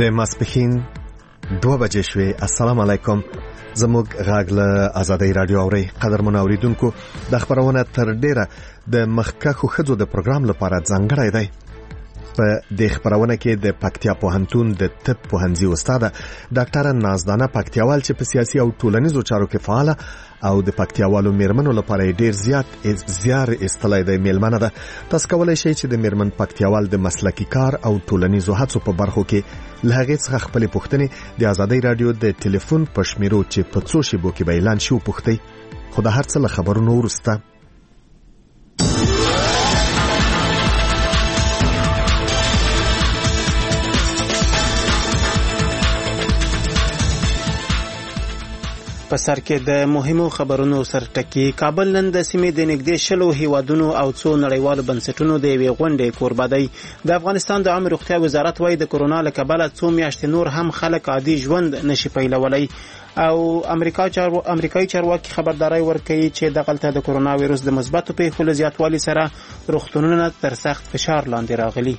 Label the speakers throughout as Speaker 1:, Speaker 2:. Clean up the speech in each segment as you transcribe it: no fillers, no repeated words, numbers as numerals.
Speaker 1: د ماسپښین 2 بجې شوې. السلام علیکم. زموږ غږ له آزادۍ رادیو اوري. قدرمن اوریدونکو، د خبرونه تر ډیره د مخکښو ښځو د پروګرام لپاره ځانګړی دی. په دې خبرونه کې د پکتیا پوهنتون د طب پوهنځي استاد ډاکټر نازدانه پکتیاوال چې په سیاسي او ټولنیزو چارو کې فعاله او د پکتیاوالو میرمنو لپاره ډیر زیار استلای دی میلمنه ده. تاسو کولای شئ چې د میرمن پکتیاوال د مسلکی کار او ټولنیزو هڅو په برخو کې له هغې څخه خپلې پوښتنې د آزادۍ رادیو د ټلیفون په شمیرو چې په څو شیبو کې به اعلان شي وپوښتئ. خو د هر څه له خبرونو وروسته
Speaker 2: په سر کې د مهمو خبرونو سرټکی. کابل نن د سیمې د نږدې 60 هیوادونو او څو نړیوالو بنسټونو د یوې غونډې کوربه دی. د افغانستان د عامه روغتیا وزارت وايي د کرونا له کبله څو میاشتې نور هم خلک عادي ژوند نشي پیلولی او امریکایي چارواکي خبرداري ورکوي چې دغلته د کرونا وایرس د مثبتو پیښو له زیاتوالي سره روغتونونه تر سخت فشار لاندې راغلي.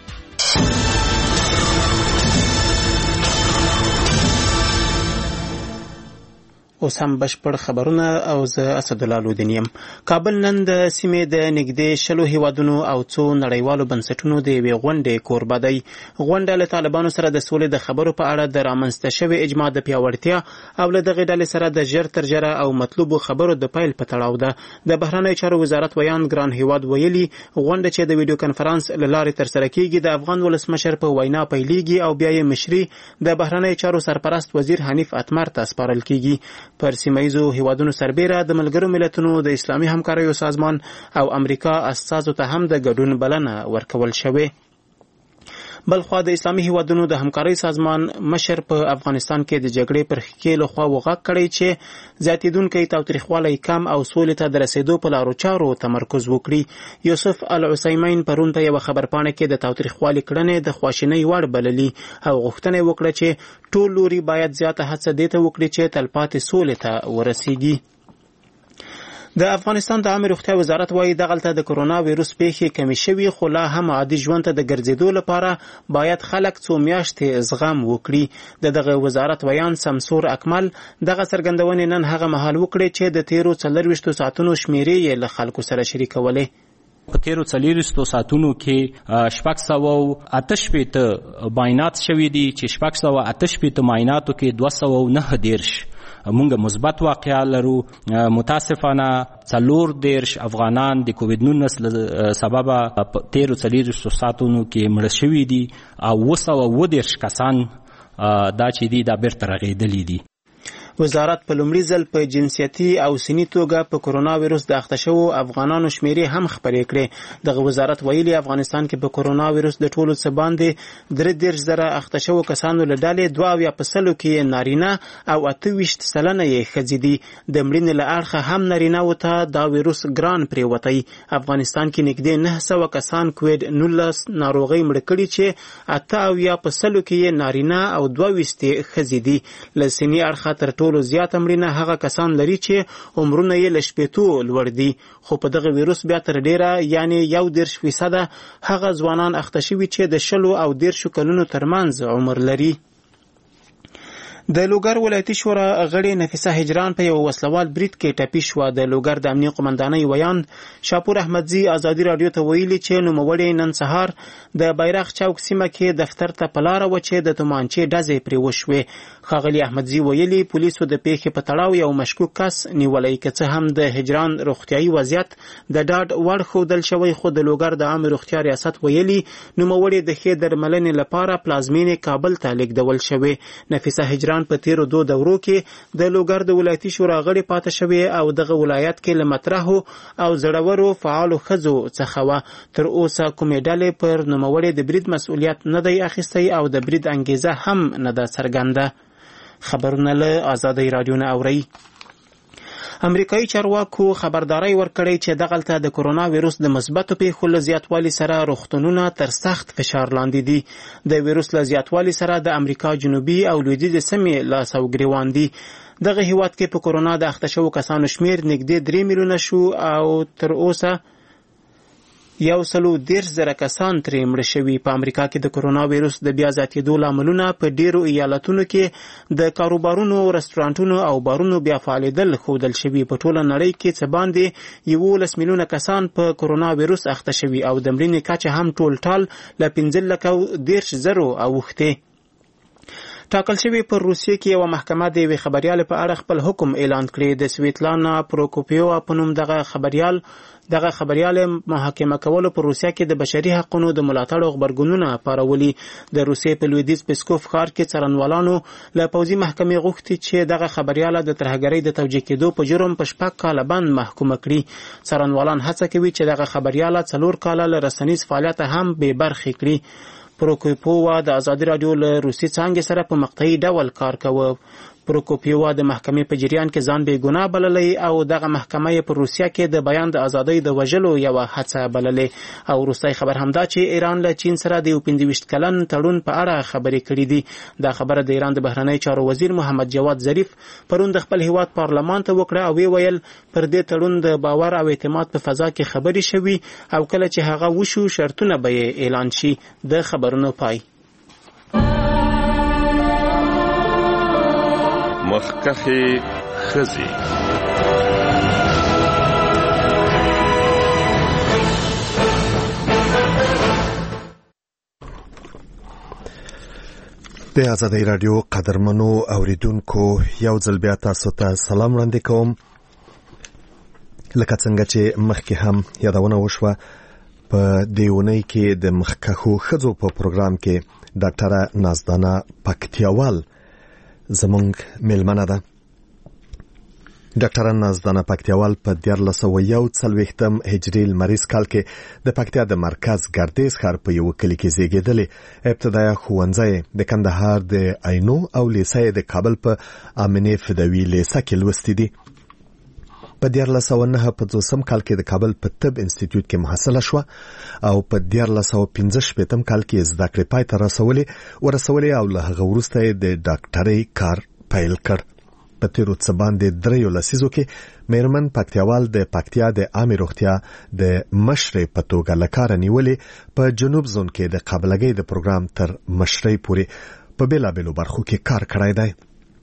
Speaker 2: اوس هم بشپړ خبرونه او زه اسدالله لودینیم. کابل نن د سیمې د نږدې 60 هیوادونو او څو نړیوالو بنسټونو د یوې غونډې کوربه دی. غونډه له طالبانو سره د سولې د خبرو په اړه د رامنځته شوې اجماع د پیاوړتیا او له دغې ډلې سره د ژر تر ژره او مطلوبو خبرو د پیل په تړاو ده. د بهرنیو چارو وزارت ویان ګران هیواد ویلي غونډه چې د ویډیو کنفرانس له لارې ترسره کیږي د افغان ولسمشر په وینا پیلېږي او بیا یې مشري د بهرنیو چارو سرپرست وزیر حنیف اتمر ته سپارل کیږي. پر سیمایزو هیوادونو سربېره د ملګرو ملتونو د اسلامي همکاریو سازمان او امریکا استازو ته هم د ګډون بلنه ورکول شوې. بلخوا د اسلامي هیوادونو د همکارۍ سازمان مشر په افغانستان کې د جګړې پر ښکېلو خوا وغږ کړی چې زیاتېدونکی تاوتریخوالی کم او سولې ته د رسېدو په لارو چارو تمرکز وکړي. یوسف العثیمین پرون په یوه خبرپاڼه کې د تاوتریخوالي کړنې د خواشینۍ وړ بللي او غوښتنه یې وکړه چې ټول لوري باید زیاته هڅه دې ته وکړي چې تلپاتې سولې ته ورسیږي. د افغانستان د عامه روغتیا وزارت وايي دغلته د کرونا وایرس پیښې کمې شوي خو لا هم عادي ژوند ته د ګرځېدو لپاره باید خلک څو میاشتې زغم وکړي. دغه وزارت ویان سمسور اکمل دغه څرګندونې نن هغه مهال وکړي چې د تیرو 24 ساعتونو شمیرې یې له خلکو سره شریکولې.
Speaker 3: په تیرو 24 ساعتونو کې 688 معاینات شوي دي چې 688 معایناتو کې 209 مونږ مثبت واقعا لرو. متاسفانه 4 افغانان د کووید 19 سبب په تیرو 24 ساعتونو کې مړه شوي دي او 210 کسان دا چې دي دا بیرته رغېدلي دي.
Speaker 2: وزارت په لومړي ځل په جنسیتي او سني توګه په کرونا وایرس د اخته شوو افغانانو شمیرې هم خپرې کړې. دغه وزارت ویلي افغانستان کې په کرونا وایرس د ټولو څه باندې 33,000 اخته شوو کسانو له ډلې 22% کې نارینه او 28% یې ښځې دي. د مړینې له اړخه هم نارینه‌وو ته دا وایرس ګران پرېوتی. افغانستان کې نږدې 900 کسان کووید 19 ناروغۍ مړه کړي چې 88% کې یې نارینه او 22 ښځې دي. له سني اړخه تر ټولو زیات مړینه هغه کسان لري چې عمرونه یې له 80 لوړ دي. خو په دغه وایرس بیا تر ډیره یعنی 1% هغه ځوانان اخته شوي چې د 10 او 10 کلونو ترمنځ عمر لري. د لوګر ولایتي شورا غړي نفیسه هجران په یو وسلوال برید کې ټپي شوه. د لوګر د امنیه قومندانۍ ویان شاپور احمدزي ازادي رادیو ته ویلي چې نوموړی نن سهار د بیرغ چوک سیمه کې دفتر ته په لاره و چې د تومانچې ډزې پرې وشوې. ښاغلي احمدزي ویلي پولیسو د پیښې په تړاو یو مشکوک کس نیولی، که څه هم د هجران روغتیایي وضعیت د ډاډ وړ ښودل شوی، خو د لوګر د عامه روغتیا ریاست ویلي نوموړی د ښې درملنې لپاره پلازمینې کابل ته لیږدول شوی. نفیسه هجران په تیرو 2 دورو کې د لوګر د ولایتي شورا غړي پاتې شوی او دغه ولایت کې له مطرحو او زړورو فعالو ښځو څخه و. تر اوسه کومې ډلې پر نوموړي د برید مسؤلیت نه دی اخیستی او د برید انګیزه هم نه ده څرګنده. خبرونه له آزادۍ رادیو نه اورئ. امریکایي چارواکو خبرداري ورکړې چې دغلته د کرونا وایرس د مثبتو پیښو له زیاتوالي سره روغتونونه تر سخت فشار لاندې دي. د وایرس له زیاتوالي سره د امریکا جنوبي او لویدیځ سیمې لاس او ګریوان دي. دغه هیواد کې په کرونا د اخته شوو کسانو شمیر نږدې 3 میلیونه شو او تر اوسه 130,000 کسان ترې مړه شوي. په امریکا کې د کرونا وایرس د بیا زیاتېدو لاملونه په ډیرو ایالتونو کې د کاروبارونو، رستورانټونو او بارونو بیا فعالېدل ښودل شوي. په ټوله نړۍ کې څه باندې 11 میلیونه کسان په کرونا وایرس اخته شوي او د مړینې کچه هم ټول ټال له 15,000 اوښتې. ټاکل شوی پر روسیې کې یو محکمه د یوې خبریال په اړه خپل حکم اعلان کړی. د سویتلانا پروکوپیووا په نوم دغه خبریال محاکمه کولو په روسیه کې د بشري حقوقو د ملاتړ خبرګونونه پارولي. د روسیې په لویدیځ پسکوف ښار کې څارنوالانو له پوځي محکمې غوښتي چې دغه خبریال د ترهګرۍ د توجیه کېدو په جرم په 6 کاله بند محکومه کړي. څارنوالان هڅه کوي چې دغه خبریال 4 کاله له رسنیز فعالیت هم بې برخې کړي. پروکوپیووا د ازادي رادیو له روسي څانګې سره په مقطعي ډول کار کاوه. پروکوپیووا د محکمې په جریان کې ځان بې ګناه بللی او دغه محکمه یې په روسیه کې د بیان د ازادۍ د وژلو یو هڅه بللی. او وروستی خبر همدا چې ایران له چین سره د 25 کلن تړون په اړه خبرې کړې دي. دا خبره د ایران د بهرنی چارو وزیر محمد جواد ظریف پرون د خپل هیواد پارلمان ته وکړه او ویل پر دې تړون د باور او اعتماد په فضا کې خبرې شوي او کله چې هغه وشو شرطونه به اعلان شي. د خبرونو پای.
Speaker 4: مخکخي خزي
Speaker 1: د ازادي رادیو قدرمنو اوریدونکو یو ځل بیا تاسو ته سلام وړاندې کوم. لکه څنګه چې مخکې هم یادونه وشوه په دیونی کې د مخکخو خزو په پروګرام کې ډاکټره نازدانه پکتیاوال زمونږ میلمنه ده. ډاکټره نازدانه پکتیاوال په 1441 هجري لمریز کال کې د پکتیا د مرکز ګردیز ښار په یو کلی کې زیږېدلې. ابتدایي ښوونځی د کندهار د عینو او لیسه د کابل په امینه فدوی لیسه کې لوستې دي. په 1409 کال کې د کابل په طب انسټیټیوټ کې محصله شوه او په 1415 کال کې زده کړې پای ته ورسولې او له هغه وروسته د ډاکټرۍ کار پیل کړ. په تیرو څه باندې 3 لسیزو کې میرمن پکتیاوال د پکتیا د عامه روغتیا د مشرې په توګه لکاره نیولې په جنوب زون کې د قابلګۍ د پروګرام تر مشرۍ پورې په بیلابیلو برخو کې کار کړی دی.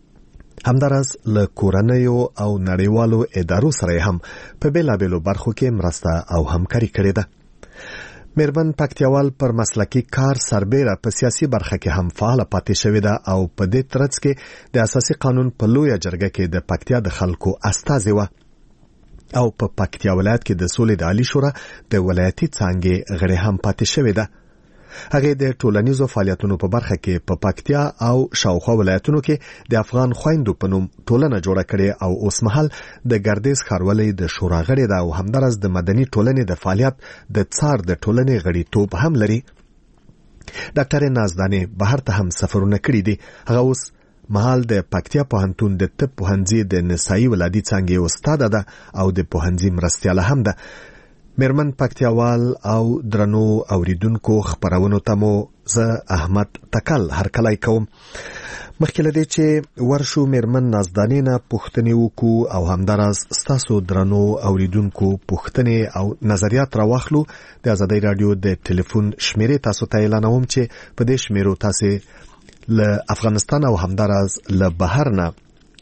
Speaker 1: همداراز له کورنیو او نړیوالو ادارو سره هم په بیلابیلو برخو کې مرسته او همکاري کړې ده. میرمن پکتیاوال پر مسلکی کار سربیره په سیاسي برخه کې هم فعال پاتې شوې ده او په دې ترڅ کې د اساسي قانون په لویه جرګه کې د پکتیا د خلکو استازي و او په پکتیا ولایت کې د سولې د عالی شورا د ولایتي څانګې غړي هم پاتې شوې ده. هغه د ټولنیزو فعالیتونو په برخه کې په پکتیا او شاوخوا ولایتونو کې د افغان خويندو په نوم ټولنه جوړه کړې او اوس مهال د ګردیز ښاروالۍ د شورا غړي ده او همدارس د مدني ټولنې د فعالیت د څار د ټولنې غړیتوب هم لري. ډاکټر نازدانه بهر ته هم سفرونه کړي دي. هغه اوس مهال د پکتیا پوهنتون د طب پوهنځي د نسایي ولادي څانګې استاد ده او د پوهنځي مرستیاله هم ده. میرمن پکتیاوال او درنو اوریدونکو خبرونو ته مو زه احمد تکل هرکلی کوم. مخکې له دې چې ورشو میرمن نازدانې نه پوښتنې وکړو او همداراز ستاسو درنو اوریدونکو پوښتنې او نظریات راواخلو. د ازادي رادیو د ټلیفون شمیرې تاسو ته اعلانوم چې په دې شمیرو تاسو له افغانستان او همداراز له بهر نه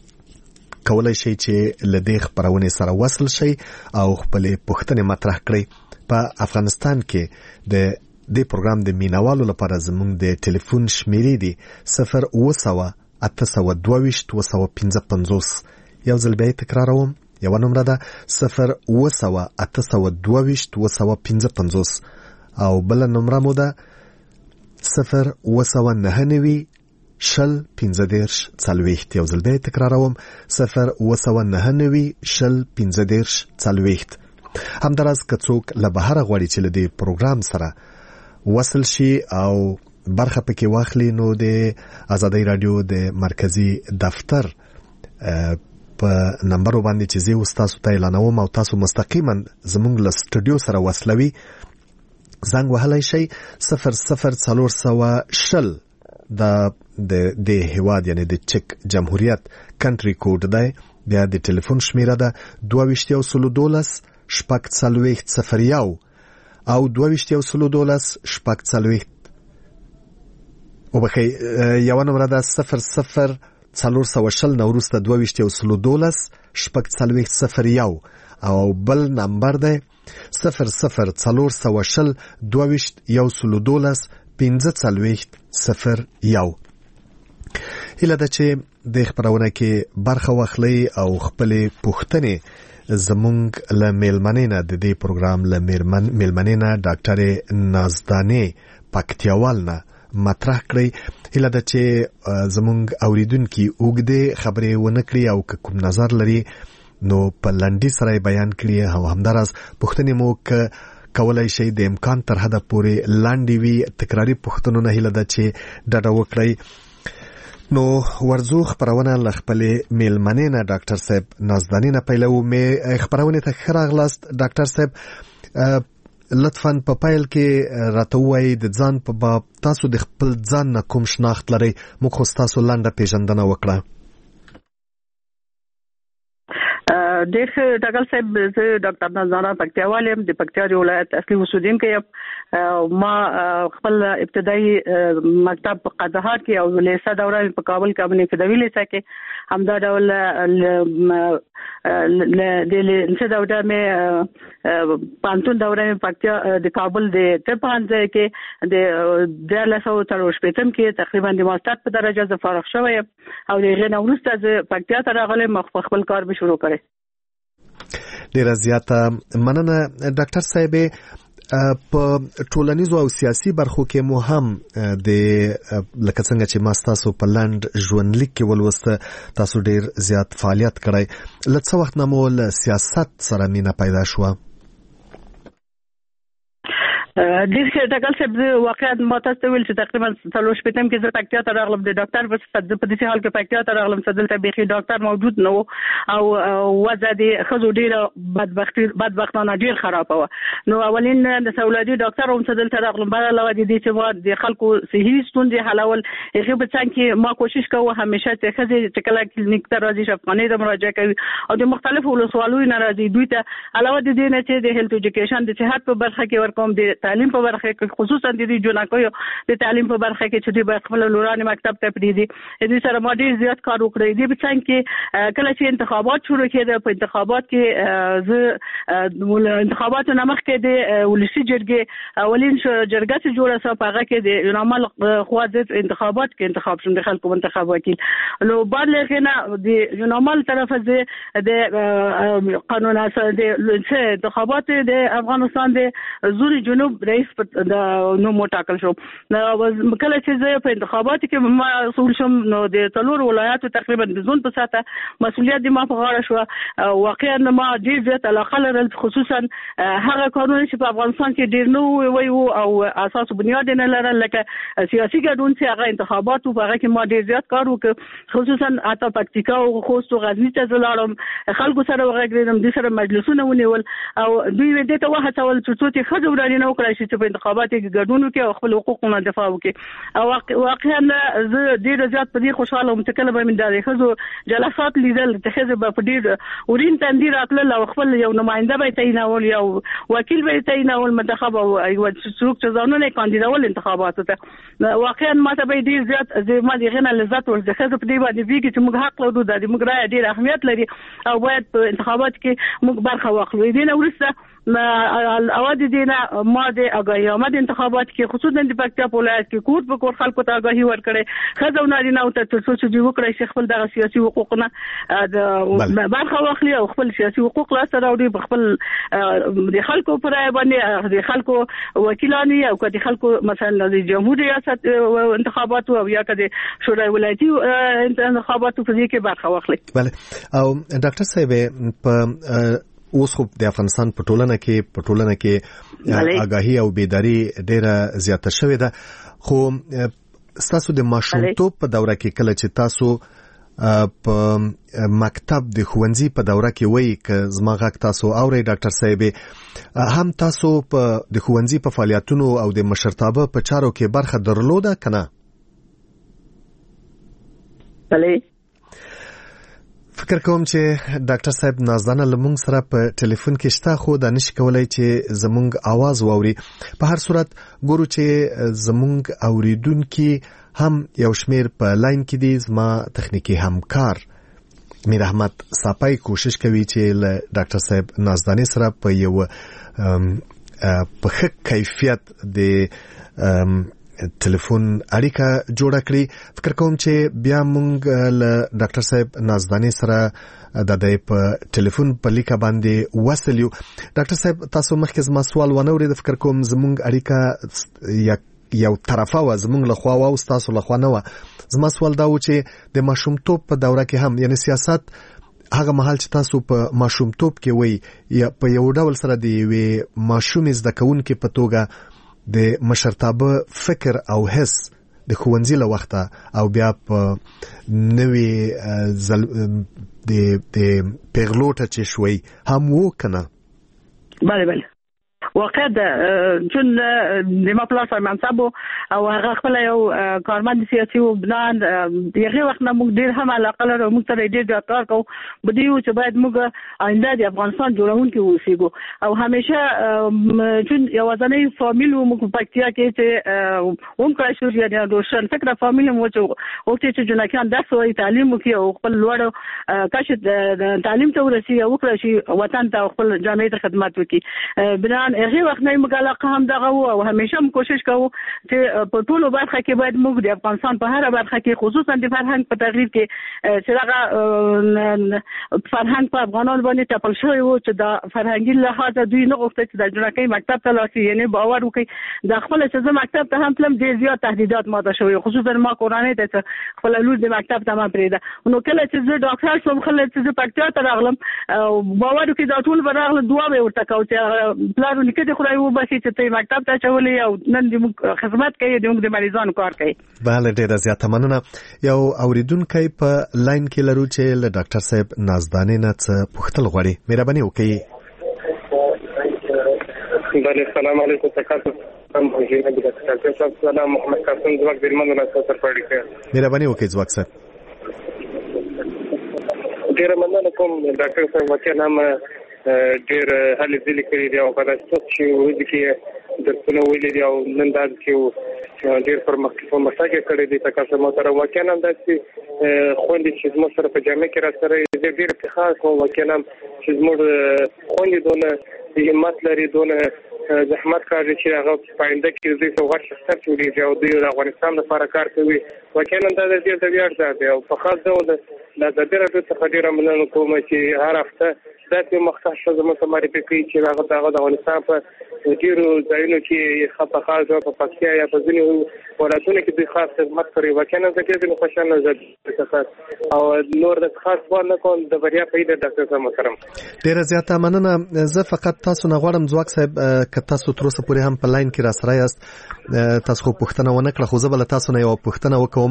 Speaker 1: کولای شي چې لدې خبرونه سره وصل شي او خپل پوښتنې مطرح کړئ. په افغانستان کې د دې پروګرام د مینوالو لپاره زموږ د ټلیفون شمیرې دي 0 822 255. یو ځل بیا تکراروم. یو نمبر ده 0 822 255 او بل نمبر مو ده 0 999 شل 15 40. یو ځل به تکراروم 0 999 شل 15 40. همداراز که څوک له بهر غواړي چې له دې پروګرام سره وصل شي او برخه پکې واخلي نو د ازادي رادیو د مرکزی دفتر په نمبر باندې چې زه تاسو ته اعلانوم او تاسو مستقیما زموږ له سټوډیو سره وصلوي زنګ وهلای شي 00 شل د هواد یعنی د چک جمهوریت کنټری کوډ دی. بیا د ټلیفون شمیره ده 2212 شپږ 40 01 او 2212 شپږ څلوېښت وبخښئ یوه نمره ده 00 420 نه وروسته 2212 شپږ څلوېښت 01 او بل نمبر دی 00 420 2212 15 څلوېښت 01. هیله ده چې د خبرونه کې برخه واخلئ او خپلې پوښتنې زمونږ له میلمنې نه د دې پروګرام له میلمنې نه ډاکټر نازدانې پکتیاوال نه مطرح کړئ. هیله ده چې زمونږ اوریدونکي اوږدې خبرې ونه کړي او که کوم نظر لري نو په لنډي سره بیان کړي او همداراز پوښتنې مو کولای شي د امکان تر حده پورې لاندې وي. تکراری پوښتنو نه هیله ده چې ډډه وکړئ. نو ورزو خبرونه ل خپل میلمنې نه ډاکټر صاحب نازدانې نه پیلو. مې خبرونه ته خراغلاست ډاکټر صاحب لطفاً په پایل کې راته وایي د ځان په باب تاسو د خپل ځان نه کوم شناخت لرئ. موږ خو تاسو لنډه پیژندنه وکړه.
Speaker 5: ډېر ډاکټر صاحب زه ډاکټر نازدانه پکتیاوال یم د پکتیا ولایت اصلي اوسیدونکی یم. ما خپل ابتدایي مکتب په قندهار کې او لیسه دوره په کابل کې باندې فدوی لیسه کې همدا ډول د لیسه دوره مې پانتون دوره مې پکتیا د کابل د تپانځه کې د 1340 کې تقریبا د ماستر په درجه ز فارغ شوم او دغه نو وروسته ز پکتیا ته راغلم خپل کار به شروع کړم.
Speaker 1: ډیره زیاته مننه ډاکټر صاحب. په ټولنیزو او سیاسي برخو کې مو هم د لکه څنګه چې ما تاسو په لاند ژوندلیک کې ولوسته تاسو ډیر زیات فعالیت کړی. لڅ وخت نه مو له سیاست سره مینه پیدا شوه.
Speaker 5: ډیر ښه ډاکټر صاحب واقعا ما تاسو ته ویل چې تقریبا 40 کې زه پکتیا ته راغلم د ډاکټر په صفت په دې حال کې پکتیا ته راغلم چې دلته بيخي ډاکټر موجود نه و او وضع د خزو ډیره بدبختانه ډیر خراب و. نو اولین د سولادي ډاکټر هم چې دلته راغلم بل علاوه د دې چې د خلکو صحي ستونزې حلول هغه په څنګه کې ما کوشش کوم همیشه چې خزي چې کله کلینیک ته راځي شفقانه د مراجعه کوي او د مختلفو ولسوالۍ ناراضي دوی ته علاوه د دې نه چې د هیلث ایجوکیشن د صحت په برخه کې ورکوم د تعلیم په برخه کې خصوصا د جنکو د تعلیم په برخه کې چې د خپل لورانه مکتب ته پریدي د سره ما ډیر زیات کار وکړی. د بچان کې کله چې انتخابات شروع کېده په انتخابات کې انتخابات نامخ کې د ولسی جرګې اولین جرګه چې جوړه سو پاغه کې د نورمال خواځ انتخابات کې انتخاب شوم د خلکو منتخب وکیل. نو بعد لکه د نورمال طرف د قانون اساس د انتخابات د افغانستان د زوري جنوب رئیس نو موټاکل شو. نو کله چې زه په انتخابات کې مسؤل شوم نو د څلور ولایاتو تقریبا د زون په ساته مسؤلیت د ما په غاړه شو. واقعا ما ډیر زیات علاقه لرل خصوصا هغه قانون چې په افغانستان کې ډیر نو وی او اساس بنیاد نه لرل لکه سیاسي ګډون چې هغه انتخابات او هغه کې ما ډیر زیات کار وکړ خصوصا اته پکتیکا او خوست او غزنی ته زلاړم خلکو سره وغږیدم د سره مجلسونه ونیول او دوی دې ته وهڅول چې خځو ورانه نه وکړي چې په انتخابات کې ګډون وکړي او خپل حقوقونه دفاع وکړي. او واقعا زه ډیر زیات په دې خوشاله وم چې کله به من د خځو جلسات لیدل چې خځه په ډیر ورین تندیر خپل او خپل یو نماینده به تعینول یو وکیل به تعینول منتخب او یو څوک چې ځانونه کاندیدول انتخاباتو ته. واقعا ماته به ډیر زیات ما دغه نه لذت ورته خځه په دې باندې ویږي چې موږ حق لرو د موږ رائے ډیر اهمیت لري او باید په انتخابات کې موږ برخه واخلو. دې نه ورسته اواز دینه ما د اگاهی آمد انتخابات کې خصوصا د پکتیا ولایت کې کور په کور خلکو ته اگاهی ورکړي خزو نارینه او ته څه چې وکړي چې خپل د سیاسي حقوقونه د برخه واخلي او خپل سیاسي حقوق لا سره وړي خپل د خلکو پر باندې د خلکو وکیلانی او د خلکو مثلا د جمهوریت ریاست انتخابات او یا کده شورای ولایتي انتخابات په دې کې برخه واخلي.
Speaker 1: بله او ډاکټر صاحب په اوس خو د افغانستان په ټولنه کې آگاهی او بیداری ډیره زیاته شوې ده خو تاسو د ماشومتوب په دوره کې کله چې تاسو په مکتب د ښوونځي په دوره کې وایي که زما غږ تاسو اورئ ډاکټر صاحب هم تاسو په د ښوونځي په فعالیتونو او د مشرتابه په چارو کې برخه درلوده کنه؟
Speaker 5: بله
Speaker 1: فکر کوم چې ډاکټر صاحب نازدانه لمونږ سره په ټلیفون کې شته خو دا نشي کولای چې زمونږ आवाज واوري. په هر صورت ګورو چې زمونږ اوریدونکو هم یو شمیر په لاین کې دي. زما تخنیکی همکار میر احمد صاپای کوشش کوي چې له ډاکټر صاحب نازدانه سره په یو په ښه کیفیت د ټلیفون اړیکه جوړه کړي. فکر کوم چې بیا مونږ له ډاکټر صاحب نازدانه سره د په ټلیفون په لیکه باندې وصل یو. ډاکټر صاحب تاسو مخکې زما سوال ونه اورید. فکر کوم زمونږ اړیکه یو طرفه و زمونږ له خوا او تاسو له خوا نه و. زما سوال دا و چې د ماشومتوب په دوره کې هم یعنی سیاست هغه مهال چې تاسو په ماشومتوب کې وي یا په یو ډول سره دی وی ماشوم زده کوونکې په توګه د مشرتابه فکر او حس د ښوونځي له وخته او بیا په نوې د پیغلوټه چې شوي هم وو کنه؟
Speaker 5: بله واقع چون د ما پلاس منصب او هغه خپل یو کارمند سیاسي و بلان دغه وخت نه موږ ډیر هم علاقه لرو. موږ سره ډیر کار کوو بدیو چې باید موږ آینده د افغانستان جوړونکي اوسېګو او همیشه چون یو ځانې فامیل موږ په پکتیا کې چې هم کار شو یا د روشن فکر فامیل مو چې جنکان د سوي تعلیم کوي او خپل لوړ کاش تعلیم ته ورسي او وکړي شي وطن ته خپل جامعه ته خدمت وکړي. بلان هغه وخت نه موږ علاقه هم دغه او همیشه هم کوشش کوو چې په ټولو برخه کې باید موږ د افغانستان په هر برخه کې خصوصا د فرهنګ په تغییر کې چې دغه فرهنګ په افغانانو باندې ټاپل شوی وو چې د فرهنګي لحاظه دوی نه غوښتل چې د جنکۍ مکتب ته لاړ شي. یعنی باور وکړي د خپل چې مکتب ته هم تلم ډیر زیات تهدیدات ماته شوی خصوصا ما کورانه ته خپل لور د مکتب ته ما پریده نو کله چې زه ډاکټر شوم خلک چې پکتیا ته راغلم باور وکړي دا ټول براغله دعا به ورته کوي چې پلان نکته خو رايو باسي چې ته مکتب ته چولې او نن دې خدمت کوي د مریضانو کار کوي. بله ډیره زیاته مننه. یو اوریدونکو په لاین کې لرو چې له ډاکټر صاحب نازدانه نه څه پوښتل غواړي. مهرباني وکړئ.
Speaker 6: بله السلام علیکم تاسو هم ډاکټر صاحب محمد قاسم زواک درمن له سره پړی کړ. مهرباني وکړئ زواک صاحب. ډیره مننه کوم ډاکټر صاحب وکړ نام ډیر هلي ځلې کړی دی او په داسې چې ورځ کې درسونه ویلي دي او نن دا چې ډیر پرمختګ کړی دی تاسو محترم واقعا داسې خوندې چې زموږ سره په جامعه کې را سره ډیر افتخار کوم واقعا چې زموږ خوندې دونه همت لري دونه زحمت کوي چې هغه پاینده کې دوی څو غټ شخصیت جوړیږي او دوی د افغانستان لپاره کار کوي. واقعا دا د ډیر د ویاړ ځای دی او په خاص ډول د ازادي راډیو څخه ډیره مننه کوم چې هر هفته داسې مختص زموږ ته معرفي کوي چې هغه د افغانستان په ډیرو ځایونو کې خاص په پکتیا یا په ځینو ولایتونو کې د خاص خدمت کوي. واقعا زه ډېر خوشاله یم او نور د خاص باندې کوم د بریا په دې ډاکټر صاحب محترم
Speaker 1: ډیره زیاته مننه. زه فقط تاسو نه غواړم ځواک صاحب که تاسو تر اوسه پورې هم په لاین کې را سره یاست تاسو خو پوښتنه ونه کړه خو زه بل تاسو نه یو پوښتنه وکوم.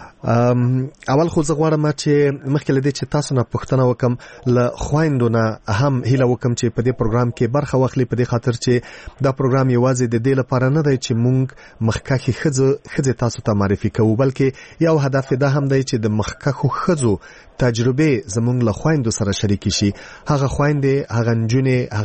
Speaker 1: اول خو زه غواړم چې مخکې لدې چې تاسو نه پوښتنه وکم له خويندو نه هم هیله وکم چې په دې پروګرام کې برخه واخلي په دې خاطر چې دا پروګرام یوازې د دې لپاره نه دی چې مونږ مخکخي خځه تاسو ته معرفي کوو بلکې یو هدف دا هم دی چې د مخکخو خځو تجربه زمونږ له خويندو سره شریک شي. هغه خويندې هغه نجونې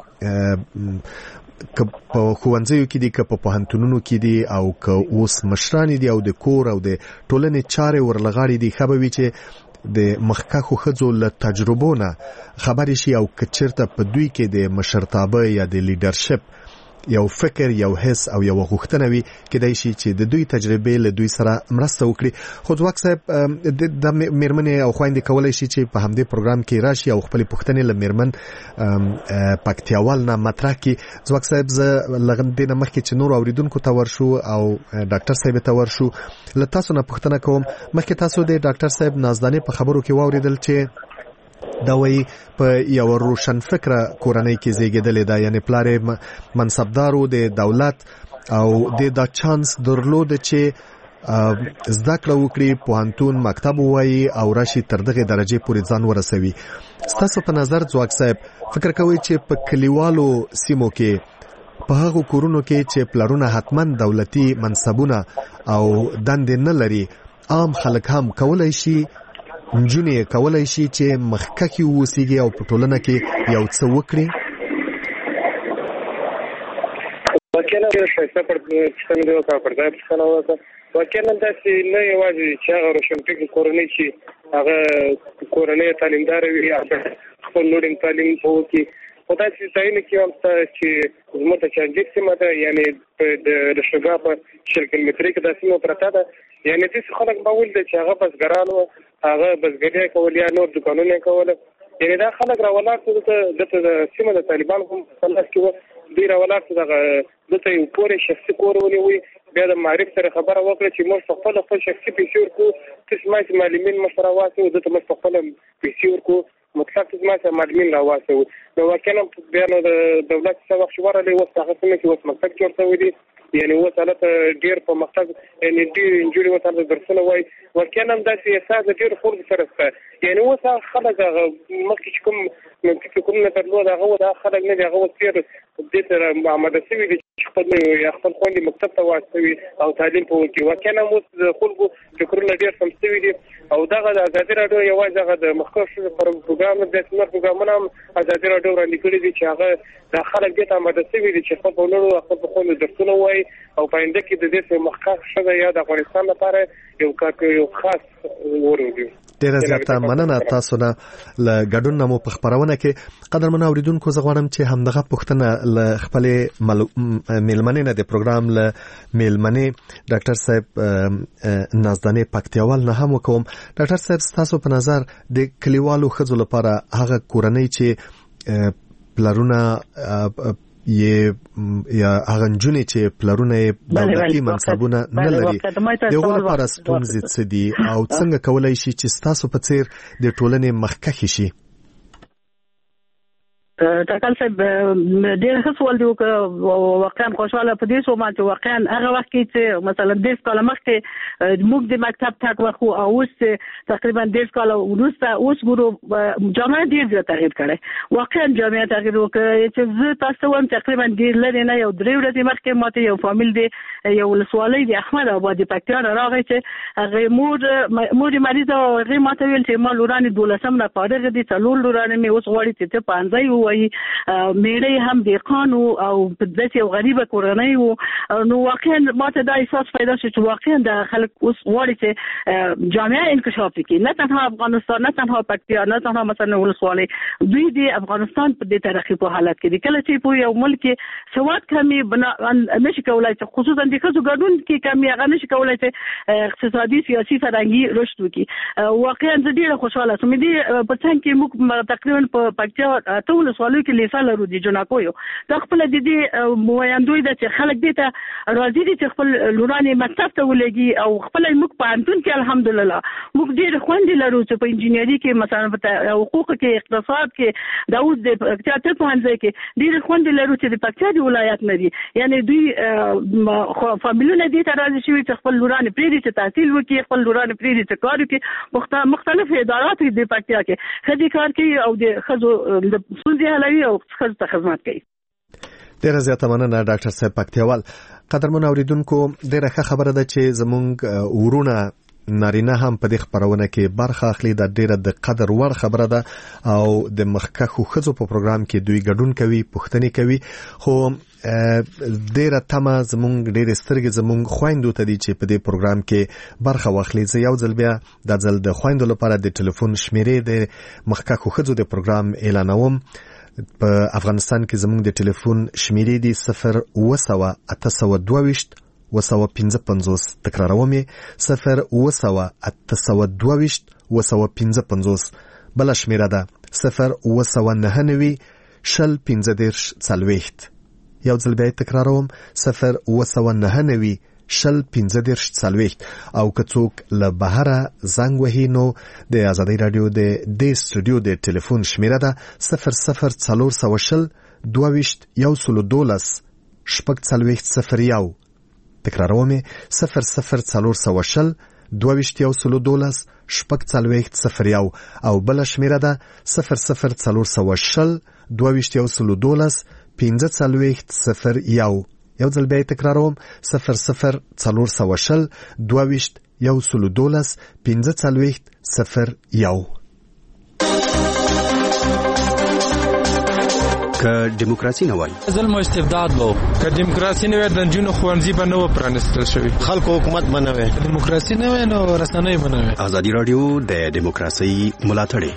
Speaker 1: هغه که په ښوونځیو کې دي که په پوهنتونونو کې دي او که اوس مشران دي او د کور او د ټولنې چارې ورلغاړي دي ښه به وي چې د مخکخو ښځو له تجربو نه خبرې شي او که چېرته په دوی کې د مشرتابه یا د لیډرشپ یو فکر یو حس او یو غوښتنه وي کېدای شي چې د دوی تجربه له دوی سره مرسته وکړي. خو ځواک صاحب د میرمنې او خويندې کولای شي چې په همدې پروګرام کې راشي او خپل پوښتنې له میرمن پکتیاوال نه مطرح کړي. ځواک صاحب زه لغندې نه مخکې چې نور اوریدونکو ته ورشو او ډاکټر صاحب ته ورشو له تاسو نه پوښتنه کوم. مخکې تاسو د ډاکټر صاحب نازدانه په خبرو کې واوریدل چې دا وی په یو روشن فکره کورنۍ کې زیږیدلې ده یعنی پلار منصبدارو د دولت او د چانس درلود چې زده کړه وکړي پوهنتون مکتب وایي او راشي تر دغه درجه پورې ځان ورسوي. ستاسو په نظر ځواک صاحب فکر کوي چې په کلیوالو سیمو کې په هغو کورونو کې چې پلارونه حتما دولتي منصبونه او دندې نه لري عام خلک هم کولای شي نجونې کولای شي چې مخکې ووسیږي او په ټولنه کې یو څه وکړي؟
Speaker 6: واقعا ډېر ښایسته پوښتنه دې وکړه، پر ځای پوښتنه وکړه. واقعا داسې نه یوازې چې هغه روشنفکره کورنۍ چې هغه کورنۍ تعلیمداره وي خپل لور تعلیم وکړي، خو داسې ځایونه کې هم شته چې زموږ د چانجیک سیمه ده، یعنې د شګا په 20 کیلومترۍ کې دا سیمه پرته ده. یعنې داسې خلک به ولید چې هغه بزګران وو، هغه بزګري کول یا نور دوکانونه کوله. یعنې دا خلک راولاړ شو د سیمه د طالبانو په مخالف کې وو، دوی راولاړ شو دلته یو پورې شخصي کور ونیوي. بیا د معرف سره خبره وکړه چې موږ خپل شخصي پیسې ورکو، تاسو چې معلمین مو سره واسو، دلته موږ خپل پیسې ورکو، مطلق ما سره معلمین راواسو. نو واقعا بیا نو د دولت څخه وخت ورلې وسه هغه څنګه چې اوس مکتب جوړ شوی دی، یعنی اوس حالت ډیر په مکتب یعنی ډیر انجوړي وته درسونه وای. واقعا هم داسې احساس ډیر خلک سره شته، یعنی اوس خلک هغه مخکې کوم کومه ترلو هغه دا خلک نه هغه وسیر د تر محمد سوي د خپل خوندې مکتب ته واستوي او تعلیم په وکي. واقعا اوس خلکو فکرونه ډیر سم شوي دي او دغه د ازادي رادیو یوازې هغه د مخکښ پروګرام د سمر پروګرامونه هم ازادي رادیو وړاندې کړی دي چې هغه د خلک د محمد سوي د خپل ولرو خپل خوند درسونه وای او پاینده کې د دې مخکښ شګه یا د افغانستان لپاره یو خاص ورودي.
Speaker 1: ډیر زیاته مننه تاسو نه ل ګډون نمو په خبرونه کې. قدرمن اوریدونکو زه غواړم چې همدغه پوښتنه ل خپل میلمنې نه د پروګرام ل میلمنې ډاکټر صاحب نازدانه پکتیوال نه هم وکوم. ډاکټر صاحب تاسو په نظر د کلیوالو خځو لپاره هغه کورنۍ چې پلرونه یا هغه نجونې چې پلرونه دولتي منصبونه نه لري، دغه لپاره ستونزې څه دي او څنګه کولای شي چې تاسو په څیر د ټولنې مخکښ شي؟
Speaker 5: ټاکل صاحب ډېر ښه سوال دی، واقعا خوشاله په دې سوما چې واقعا هغه وخت کې چې مثلا د سکول مخکې موږ د مکتب تک وخو او اوس تقریبا د سکول وروسته اوس ګورو جامعه ډېر زیات تغییر کړي. واقعا جامعه تغییر وکړي چې زه تاسو هم تقریبا ډېر لري نه یو 3 ورځې مخکې ماته یو فامیل دی یو ولسوالۍ د احمد آباد پکتیا راغی چې هغه مور مریض او هغه ماته ویل چې ما لورانې 12 نه فارغ دي، څلور لورانې مې اوس غواړي چې ته 15 وایي. میړی هم دیقانو او په داسې یو غریبه کورنۍ وو. نو واقعا ماته دا احساس پیدا شو چې واقعا د خلک اوس غواړي چې جامعه انکشاف وکړي، نه تنها افغانستان، نه تنها پکتیا، نه تنها مثلا ولسوالۍ، دوی د افغانستان په دې تاریخي په حالت کې دي. کله چې په یو ملک کې سواد کمی نشي کولای چې خصوصا د ښځو ګډون کې کمی هغه نشي کولای چې اقتصادي سیاسي فرهنګي رشد وکړي. واقعا زه ډېره خوشاله سوم. دې په څنګه کې موږ تقریبا په پکتیا ټول ولسوالۍ کې لیسا لرو دي جنکو یو دا خپل د دې مویاندوی د چې خلک دې ته راځي دي چې خپل لورانې مکتب ته ولګي او خپل موږ په انتون کې الحمدلله موږ ډېر خوندې لرو چې په انجینری کې مثلا په حقوق کې اقتصاد کې دا اوس د پکتیا ته پوهنځي کې ډېر خوندې لرو چې د پکتیا د ولایت نه دي. یعنی دوی فامیلونه دې ته راځي چې خپل لورانې پرې چې تحصیل وکړي، خپل لورانې پرې چې کار وکړي. مختلف ادارات د پکتیا کې خدي کار کوي او د خزو حلوي او خدمت خدمت کوي.
Speaker 1: ډیره زیاته مننه ډاکټر صاحب پکتیوال. قدرمن اوریدونکو ډیره ښه خبره ده چې زمونږ ورونه نارینه هم په دې خبرونه کې برخه اخلي. دا ډیره د قدر وړ خبره ده او د مخکښو ښځو په پروګرام کې دوی ګډون کوي، پوښتنې کوي. خو ډیره تمه زمونږ ډیره سترګې زمونږ خويندو ته دي چې په دې پروګرام کې برخه واخلي. زه یو ځل بیا د ځل د خويندو لپاره د ټلیفون شمیرې د مخکښو ښځو د پروګرام اعلانوم. په افغانستان کې زمونږ د ټلیفون شمیرې دي 0 822 تکراروم 0 بل شمیره ده 0 یو ځل بیا تکراروم 0 او که څوک له بهره زنګ وهي نو د آزادۍ رادیو د سټوډیو د ټلیفون شمیره ده 00412 تکراروم 00412 او بل شمیره ده 00412 1501 یو ځل بیا تکراروم 00412 112-1540-01.
Speaker 7: که دیموکراسي نه وای
Speaker 8: ظلم او استبداد وو،
Speaker 9: که دیموکراسي نه وای د جنونو خوانځي به نه پرانستل شوی،
Speaker 10: خلکو حکومت بنوي،
Speaker 9: دیموکراسي نه وای نو رسنۍ بنوي.
Speaker 7: ازادي رادیو د دیموکراسي ملاتړ.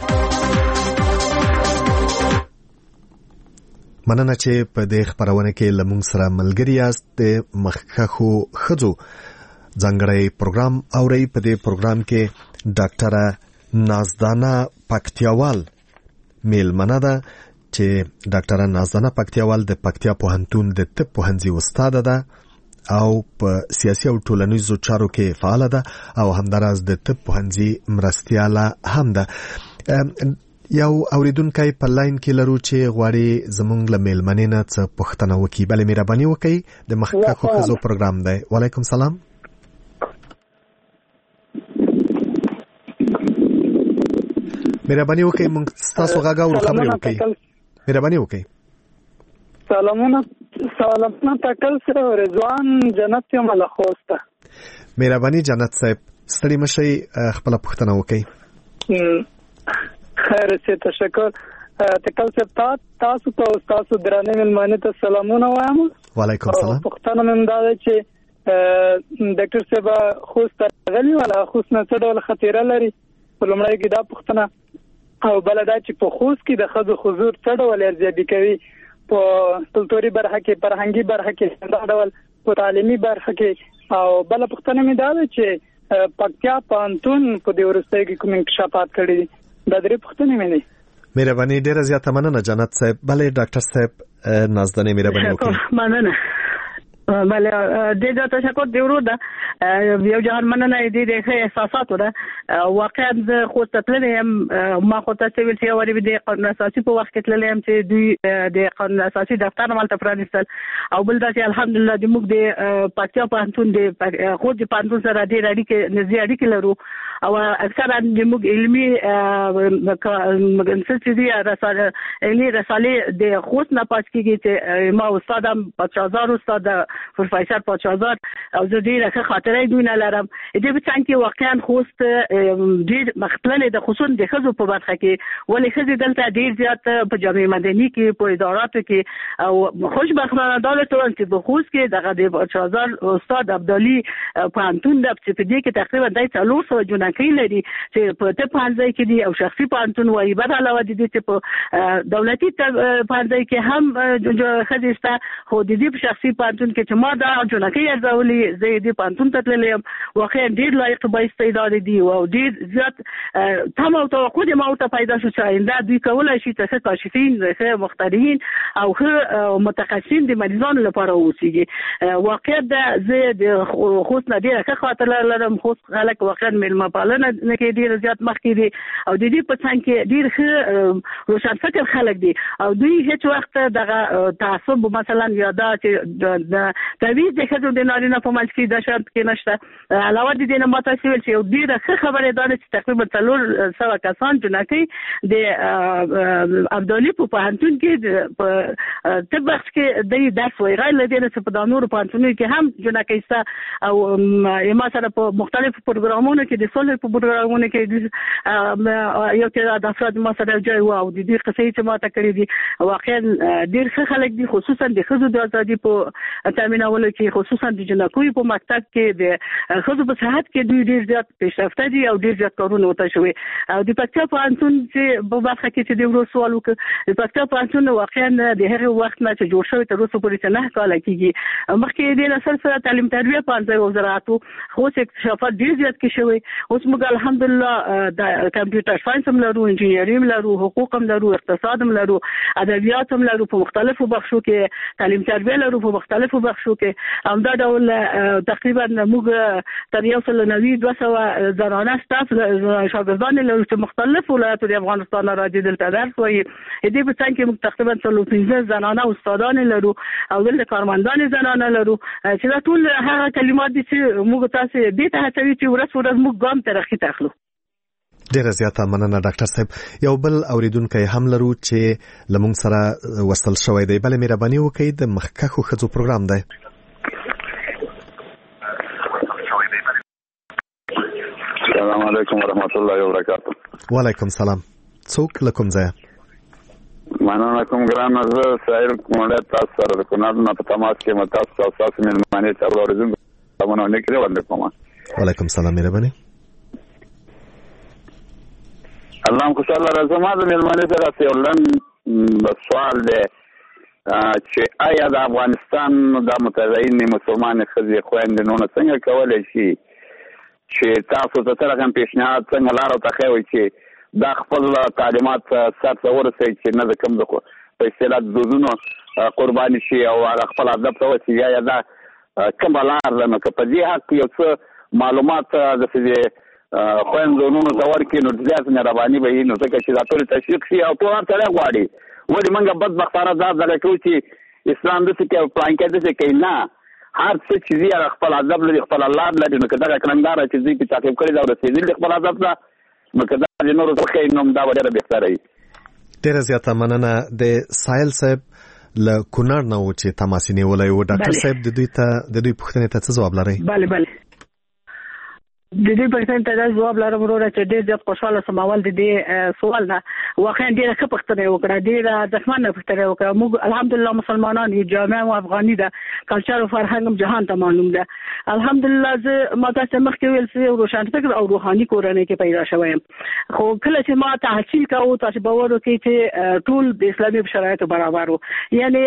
Speaker 1: مننه چې په دې خبرونه کې لمونږ سره ملګری یاست. د مخکخو خځو ځانګړی پروګرام اوري. په دې پروګرام کې ډاکټر نازدانه پکتیاوال میلمنه ده چې ډاکټر نازدانه پکتیاوال د پکتیا پوهنتون د طب پوهنځي استاد ده او په سیاسي او ټولنیزو چارو کې فعال ده او همداراز د طب پوهنځي مرستیاله هم ده. یو اوریدونکو په لاین کې لرو چې غواړي زمونږ له میلمنې نه څه پوښتنه وکړي. بلې مهرباني وکړئ. د مخکخو خزو پروګرام دی. وعلیکم سلام. مهرباني وکړئ مونږ تاسو غږ اورو، خبرې وکړئ. مهرباني وکړئ.
Speaker 11: سلامونه تکل سره رضوان جنت یم له خوسته.
Speaker 1: مهرباني جنت صاحب ستړي مشي، خپل پوښتنه وکړئ.
Speaker 11: خیر سي تشکر. تکل صاحب تاسو ته تاسو درانه ملمانه ته سلامونه وایم.
Speaker 1: وعلیکم سلام.
Speaker 11: پښتنه من دا چې ډاکټر صاحب خوسته غلی ولا خوسنه څه ډول خطر لري؟ ولومړی کې دا پښتنه او بلدا چې په خوست کې د خزو حضور څه ډول ارزیابي کوي؟ په کلتوري برخه کې، فرهنګي برخه کې، دا ډول په تعلیمي برخه کې. او بل پښتنه مې دا چې پکتیا پوهنتون په دې ورسته کې کوم انکشافات کړي دي. دا درې پښتنه مې نه.
Speaker 1: مهرباني ډیره زیاته مننه جنت صاحب. بلې ډاکټر صاحب نازدانه مهرباني وکړئ.
Speaker 5: مننه. بله ډېر تشکر دی ورو ده. یو جهان مننه دې د احساساتو ده. واقعا زه خو تللی یم، ما خو تاسو ویل چې اوري د قانون اساسي په وخت کې تللی یم چې دوی د قانون اساسي دفتر مالته پرانیستل او بل دا چې الحمدلله د موږ د پکتیا پوهنتون د خو د پوهنتون سره ډېر اړیکې نږدې اړیکې لرو او اکثرا د موږ علمي مګنسلسي رسالې د خوست نه پات کېږي چې ما استاد پاتشازار استاد پروفیسور پاتشازار او زه ډېر ښه خاطرې دوی نه لرم. دې په څنګه کې واقعا خوست ډېر مختلف د خصوصا د خزو په برخه کې ولې خزي دلته ډېر زیات په جامعه مدني کې په اداراتو کې او خوشبختانه دا ټول چې په خوست کې دغه د پاتشازار استاد عبدالي پوهنتون د پچپدي کې تقریبا 300 جنکې لري چې په ته پانځای کې دي او شخصي پوهنتون وایي بل علاوه دي چې په دولتي پانځای کې هم خزيسته خو د دې په شخصي پوهنتون کې چې ما دا جنکې ارزولي زه دې پوهنتون ته تللم. واقعا ډېر لایق به استعداد دي او ډېر زیات تم او توقع دې ما ته پیدا شو چې آینده دوی کولای شي چې کاشفین مخترعين او متخصصین د مریضانو لپاره اوسېږي. واقعا زه د خوست نه ډېر ښه خاطر لرم. خوست خلک واقعا ملما پالنه نه کې ډېر زیات مخکې دي او د دې په څنګ کې ډېر ښه روشن فکر خلک دي او دوی هیڅ وخت دغه تعصب مثلا یاده چې د تعویض د خځو د نارینه په منځ کې د شرط کې نشته. علاوه د دې نه ماته سویل چې ډېر ښه خبره ده چې تقریبا 300 کسان جنکې د عبدالي په پوهنتون کې په طب بخش کې د درس وایي لدې نه په دانور پوهنتون کې هم جنکې ستا او ما سره په مختلفو پروګرامونو کې د سولر په پروګرامونو کې یو چې د افراد ما سره جوړ او د دې قصې چې ما ته کړې دي واقعا ډېر ښه خلک دي خصوصا د خزو د ازادي په تامینولو کې خصوصا د جنکو په مکتب کې د خزو په صحت کې دوی ډېر زیات پیشرفته دي او ډېر زیات کارونه وته شوي او د پکتیا پوهنتون چې په برخه کې چې د ورو سوال وکړ د پکتیا پوهنتون واقعا د هغه وخت نه چې جوړ شوی تر اوسه پورې چې 9 کال کېږي مخکې د نسل سره تعلیم تربیه پانځه وزارتو خو اکتشافات ډېر زیات کې شوی. اوس موږ الحمدلله د کمپیوټر ساينس هم لرو، انجینری هم لرو، حقوق هم لرو، اقتصاد هم لرو، ادبیات هم لرو، په مختلفو بخشو کې تعلیم تربیه لرو، په مختلفو بخشو کې همدا ډول تقریبا موږ تر 192 زنانه ستاف شاګردان لرو چې مختلف ولایتو د افغانستان راځي دلته درس وایي. دې په څنګه کې موږ تقریبا 15 زنانه استادان لرو او د کارمندان زنانه لرو چې دا ټول هغه کلمات دي چې موږ تاسو دې ته هڅوي چې ورځ موږ ګام ترخی تاخلو.
Speaker 1: ډیره زیاته مننه ډاکټر صاحب. یو بل اوریدونکو هم لرو چې لمونږ سره وصل شوی دی. بل مهرباني وکړئ د مخکخو خزو پروګرام دی.
Speaker 8: علیکم ورحمت الله وبرکاته.
Speaker 1: وعلیکم سلام. څوک له کوم ځای؟
Speaker 8: مننه کوم ګران زه سایل کومړه تاسو سره د کونړ نه په تماس کې متاسف تاسو مېلمانه ته ورزم کومه نه کړی وند کومه.
Speaker 1: وعلیکم سلام مهرباني.
Speaker 8: الله خوشاله راځم ما د مېلمانه سره یو سوال دی چې آیا د افغانستان د متدین مسلمان خزي خويندې نو څنګه کولای شي چې تاسو ته څنګه پیشنهاد څنګه لار ته خوي چې دا خپل تعلیمات سره ورسې چې نه د کوم د په اصطلاح دودونو قرباني شي او خپل ادب ته وسیږي یا دا کوم لار ده نو په دې حق یو څه معلومات د دې خويندو نو ته ورکې نو ځات نه رواني به نو څنګه چې دا ټول تشویق شي او ټول سره غواړي ولې موږ بدبختانه دا درکو چې اسلام د څه کې پلان کې د څه کې نه هر څه چې زیات خپل ادب لري خپل الله لري نو کدا کلندار چې دې په تعقیب کړی دا ورسېدل خپل ادب لا نو کدا د نورو څخه نوم دا ډېر بهتره وي.
Speaker 1: ډېر زیاته مننه. د سایل صاحب له کونړ نه و چې تماس نیولای و ډاکټر صاحب د دوی پوښتنې ته څه ځواب لرئ؟
Speaker 5: بله د دې پښتنې ته ځواب لرم وروره چې ډېر زیات خوشاله سم اول د دې سوال نه واقعا ډېر ښه پښتنه وکړه ډېر د ځمانه پښتنه وکړه موږ الحمدلله مسلمانان یو جامع او افغاني ده کلچر او فرهنګ جهان ته معلوم ده الحمدلله زه ما تاسو مخکې ویل چې روشن فکر او روحاني کورنۍ کې پیدا شوم خو کله چې ما تحصیل کوم تاسو باور وکړئ چې ټول د اسلامي شرایطو برابر وو یعنی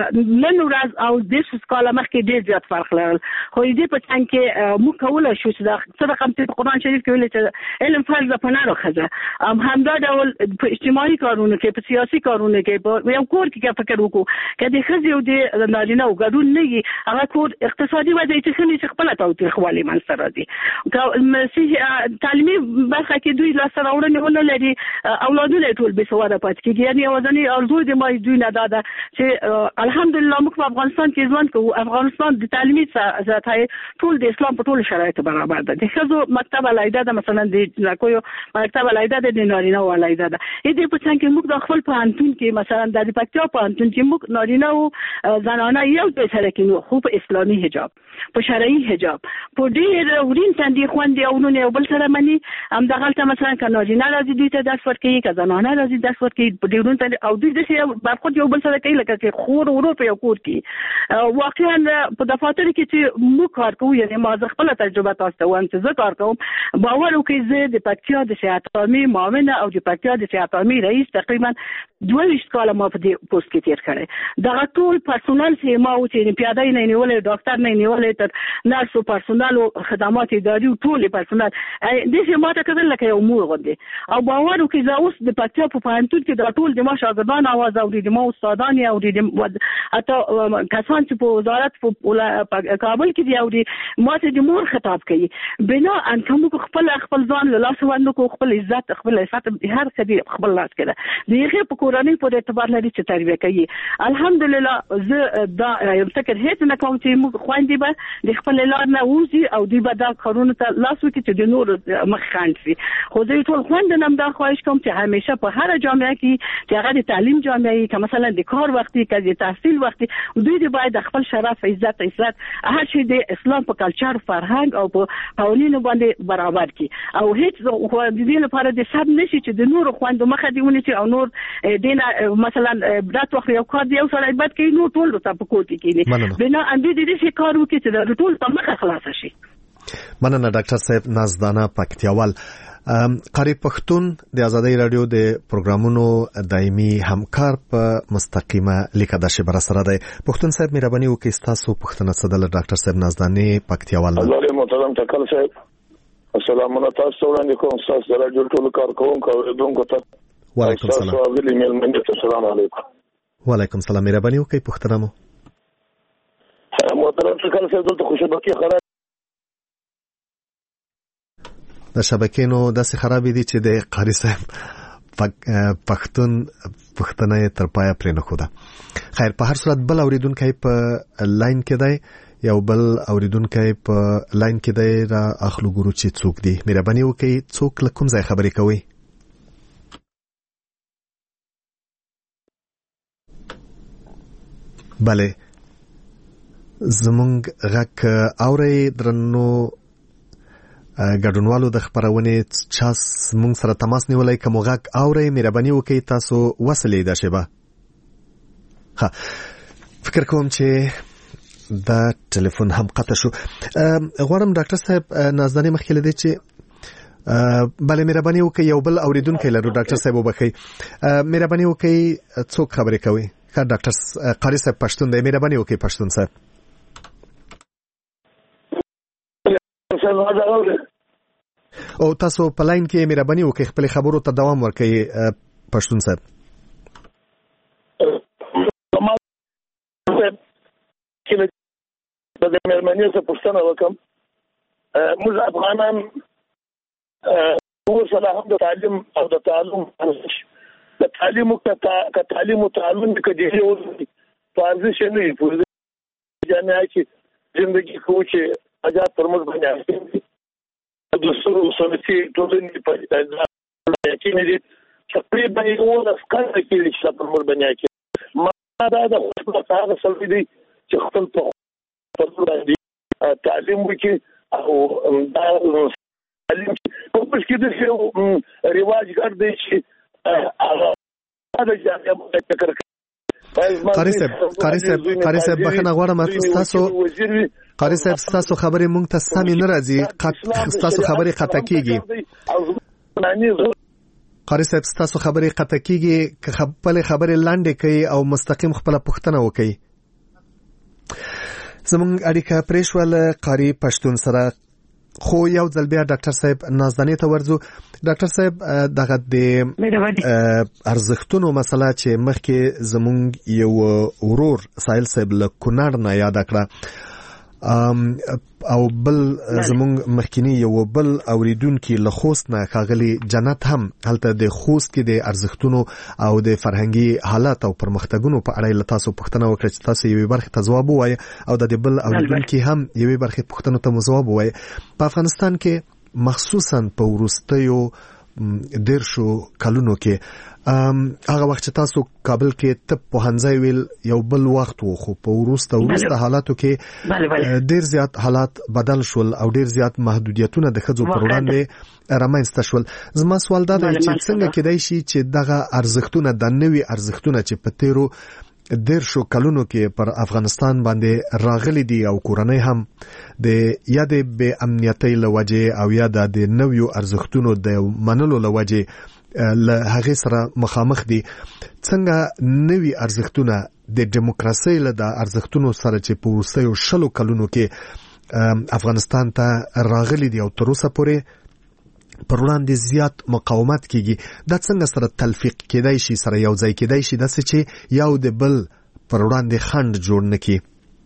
Speaker 5: نن ورځ او د سکاله مخکې ډېر زیات فرق لرل خو دې په څنګه کې موږ کولای شو چې رقم په قرآن شریف کې ویل چې علم فرض په نارو خزه همدا ډول په اجتماعي کارونو کې په سیاسي کارونو کې په یو کور کې فکر وکړو کله خزه او د نارینه او ګډون نه وي هغه کور اقتصادي وضع چې خني خپل توتیر خوالي منځ راځي مسیح تعلیمي برخه کې دوی لا سره وړاندې ولري اولادونه ټول به سواده پات کېږي یعنی وزني ارزو د ما دوی نه داده چې الحمدلله موږ په افغانستان کې ژوند کوو افغانستان د تعلیمي ذاتای ټول د اسلام په ټول شرایطو برابر ده د خزو مکتب علایده ده مثلا د کویو مکتب علایده ده د نارینه علایده ده دې په څنګه موږ د خپل پانتون کې مثلا د پکتیا پانتون کې موږ نارینه او زنانه یو ځای سره کې خو په اسلامي حجاب په شرعي حجاب په ډېر ورین تندې خوندې او نو بل سره مني هم دغلته مثلا ک نارینه راځي دوی ته درس ورکوي ک زنانه راځي درس ورکوي په ډېرون تندې او دوی د برخود یو بل سره کوي لکه خور ورو په یو کور کې واقعا په دفاتر کې چې موږ کار کوو یعنی ما خپل تجربه تاسو ته وایم چې زه کار کوم باور وکړئ زه د پکتیا د سیاحت عامه معاونه او د پکتیا د سیاحت عامه رئیس تقریبا 22 کاله ما په دې پوسټ کې تیر کړی دا ټول پرسونل چې ما او چې پیاده نه نیولې ډاکټر نه نیولې تر نرس او پرسونل او خدمات اداري ټول پرسونل د دې ما ته کړل لکه یو مور غوډه او باور وکړئ زه اوس د پکتیا په پانتون کې دا ټول د ما شاګردان आवाज او د ما استادان او د اته کسان چې په وزارت په کابل کې دی او د ما ته د مور خطاب کوي بنا ان کوم خپل ځان له لاس باندې کو خپل عزت هر څه دی خپل لاس کړه دیغه په کورنۍ په اعتبار لري چې تربیه کوي الحمدلله زه دا یو فکر هیڅ نه کوم چې موږ خويندې به د خپل لار نه وځي او دی به دا کارونه ته لاس وکړي چې د نور مخ خاندي خو زه ټول خويندې نم دا خواهش کوم چې همیشه په هر جامعه کې چې هغه د تعلیم جامعه کې مثلا د کار وختي کې د تحصیل وختي دوی د باید خپل شرف عزت هر شي د اسلام په کلچر فرهنګ او په قوانینو باندې برابر کی او هیڅ خو د دې لپاره د سب نشي چې د نور خويندو مخه دیونه چې او نور دینه مثلا برات وخت یو کار دی او سره عبادت کوي نو ټول ته په کوټی کې بنا اندې دې شي کارو کې چې ټول په مخه خلاص شي.
Speaker 1: مننه ډاکټر صاحب نازدانه پکتیاوال. قاری پښتون د ازادۍ رادیو د پروګرامونو دایمي همکار په مستقیمه لیکه د شبر سره دی. پښتون صاحب مهرباني وکړئ تاسو پښتنه صدل ډاکټر صاحب نازدانه پکتیاوال.
Speaker 10: الله محترم ټکل صاحب السلام علیکم تاسو وړاندې کوم تاسو د رادیو ټول کارکونکو اوریدونکو ته
Speaker 1: وعلیکم السلام.
Speaker 10: تاسو غلي ملمنه ته السلام علیکم.
Speaker 1: وعلیکم السلام مهرباني وکړئ پښتنه مو.
Speaker 10: محترم ټکل صاحب دلته خوشبختی خبره
Speaker 1: د شبکې نو داسې خراب دي چې د قاری صاحب پښتنه تر پایا پرې نه خوده. خیر په هر صورت بل اوریدونکو په لاین کې دی یو بل اوریدونکو په لاین کې دی را اخلو ګورو چې څوک دی. مهرباني وکړئ څوک له کوم ځای خبرې کوي؟ بله زمونږ غږ اورئ درنو ګډونوالو د خبرونه چا مونږ سره تماس نیولای کوم غږ اوري مهرباني وکړئ تاسو وصلې ده شبا ها فکر کوم چې دا ټلیفون هم قطع شو غواړم ډاکټر صاحب نازدانه مخکې لدی چې بله مهرباني وکړئ یو بل اوریدونکو لرو ډاکټر صاحب وبخئ مهرباني وکړئ څوک خبرې کوي کا ډاکټر قاری صاحب پښتون دی مهرباني وکړئ پښتون صاحب او تاسو په لاین کې مهرباني وکړئ خپل خبرو ته دوام ورکړئ پښتون صاحب
Speaker 10: د مېرمنې څخه پوښتنه وکم موږ افغانان ورسره هم د تعلیم او د تعلم د تعلیم او تعلیم کې د یو ارزش نه وي په جامعه کې ژوندۍ کوچ آزاد پرموز باندې د سرو سنتي ټولنې په کې نه دي تقریبا یو د ښکار کې چې پرموز باندې کې ما دا د خپل هغه سلبي دي چې خپل په باندې تعلیم وکړي او دا تعلیم په کې د رواج ګرځي چې هغه د جامعه فکر
Speaker 1: قاری صاحب بخنه غواړم قاری صاحب تاسو خبرې مونږ ته سمې نه راځي تاسو خبرې قطع کیږي قاری صاحب تاسو خبرې قطع کیږي که خپل خبرې لاندې کوي او مستقیم خپل پوښتنه وکړي زمونږ اړیکه پرېښول قاری پښتون سره خو یو ځل بیا ډاکټر صاحب نازدانې ته ورځو ډاکټر صاحب دغه د ارزښتونو مسله چې مخکې زمونږ یو ورور سایل صاحب له کونړ نه یاد کړه او بل زمونږ مخکینی یو بل اوریدونکو له خوست نه خاغلی جنت هم هلته د خوست کې د ارزښتونو او د فرهنګي حالات او پرمختګونو په اړه له تاسو پوښتنه وکړه چې تاسو یوې برخې ته ځواب ووایي او د بل اوریدونکو هم یوې برخې پوښتنو ته ځواب ووایي په افغانستان کې مخصوصا په وروستیو دیرشو کلونو کې هغه وخت چې تاسو کابل کې طب پوهنځی ویل یو بل وخت وو خو په وروسته حالاتو کې ډیر زیات حالات بدل شول او ډیر زیات محدودیتونه د ښځو پر وړاندې رامنځته شول زما سوال دا دی چې څنګه کېدای شي چې دغه ارزښتونه د نوي ارزښتونه چې په تیرو دیرشو کلونو کې پر افغانستان باندې راغلي دي او کورنۍ هم د یا د بې امنیتۍ له وجې او یا د نویو ارزښتونو د منلو له وجې له هغه سره مخامخ دي څنګه نوي ارزښتونه د دیموکراسي له د ارزښتونو سره چې په وروستیو شلو کلونو کې افغانستان ته راغلي دي او تر اوسه پورې پر وړاندې زیات مقاومت کیږي دا څنګه سره تلفیق کېدای شي سره یو ځای کېدای شي داسې چې یو د بل پر وړاندې خنډ جوړ نکړي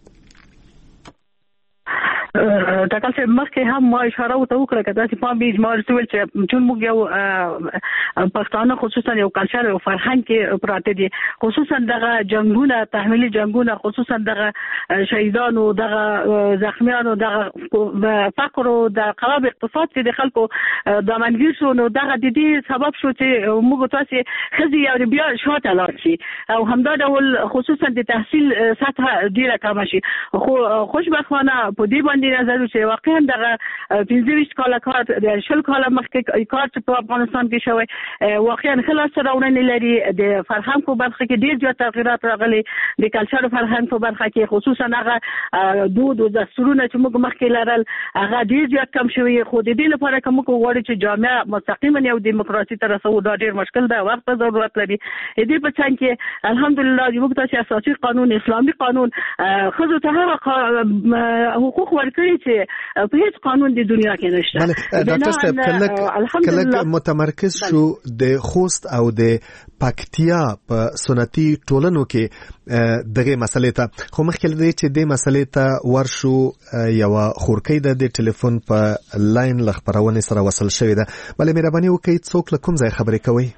Speaker 5: ډاکټر صاحب مخکې هم ما اشاره وکړه کدا چې په بیج ما ورته ویل چې چې موږ یو پښتانه خصوصا یو کلچر او فرهنګ کې پراته دي خصوصا دغه جنگونه تحمیلي جنگونه خصوصا دغه شهیدانو دغه زخمیانو دغه فقر او د خراب اقتصاد چې د خلکو د منګیر شو نو دغه د دې سبب شو چې موږ تاسو خزي او بیا شاته لاړ شي او همدا ډول خصوصا د تحصیل سطح ډیره کم شي خو خوشبختانه په دې باندې نظر چې واقعا دغه 25 کاله کار د شل کاله مخکې کار چې په افغانستان کې شوی واقعا خلاص راوړنې لري د فرهنګ په برخه کې ډیر زیات تغیرات راغلي د کلچر فرهنګ په برخه کې خصوصا هغه دود او دستورونه چې موږ مخکې لرل هغه ډیر زیات کم شوی خو د دې لپاره کوم غواړي چې جامعه مستقیما یو دیموکراسي ته رسو دا ډیر مشکل ده وخت ضرورت لري دې په څنګه کې الحمدلله موږ ته اساسي قانون اسلامي قانون خزو ته حقوق ورکړي چې په هیڅ قانون د دنیا کې نشته
Speaker 1: ډاکټر صاحب کله متمرکز شو د خوست او د پکتیا په سنتي ټولنو کې دغه مسلې ته خو مخکې لدی چې د مسلې ته ورشو یو خورکۍ د ټلیفون په لاین لخبرونه سره وصل شوې ده بلې مهرباني وکړئ څوک له کوم ځای خبرې کوي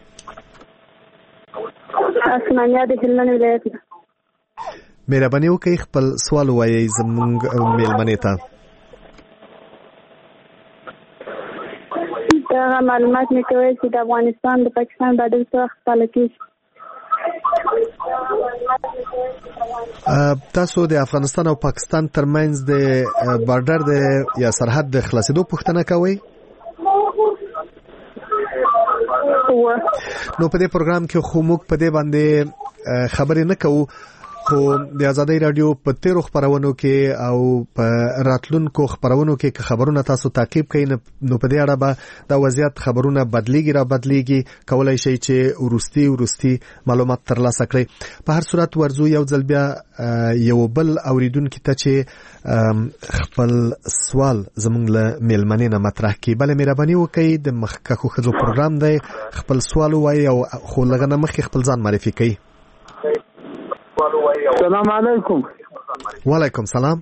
Speaker 12: اسمانیا د هلمند ولایت
Speaker 1: مهرباني وکړئ خپل سوال وایي زموږ میلمنې ته
Speaker 12: دا معلومات مې کوي چې د افغانستان د پاکستان بعد څه وخت پاله کېږي
Speaker 1: تاسو د افغانستان او پاکستان ترمنځ د بارډر د یا سرحد د خلاصېدو پوښتنه کوئ؟ نو په دې پروګرام کې خو موږ په دې باندې خبرې نه کوو، خو د آزادۍ رادیو په تیرو خبرونو کې او په راتلونکو خبرونو کې خبرونه تاسو تعقیب کړئ، نو په دې اړه به دا وضعیت خبرونه بدلیږي کولای شي چې ورستي معلومات ترلاسه کړئ. په هر صورت ورزو یو ځل بیا یو بل اوریدونکو ته چې خپل سوال زموږ له میلمنې نه مطرح کړي. بل مهرباني وکړئ، د مخکښو ښځو پروګرام دی، خپل سوال وایي او خو لږ نه مخکې خپل ځان معرفي کړئ.
Speaker 10: السلام علیکم.
Speaker 1: وعلیکم سلام.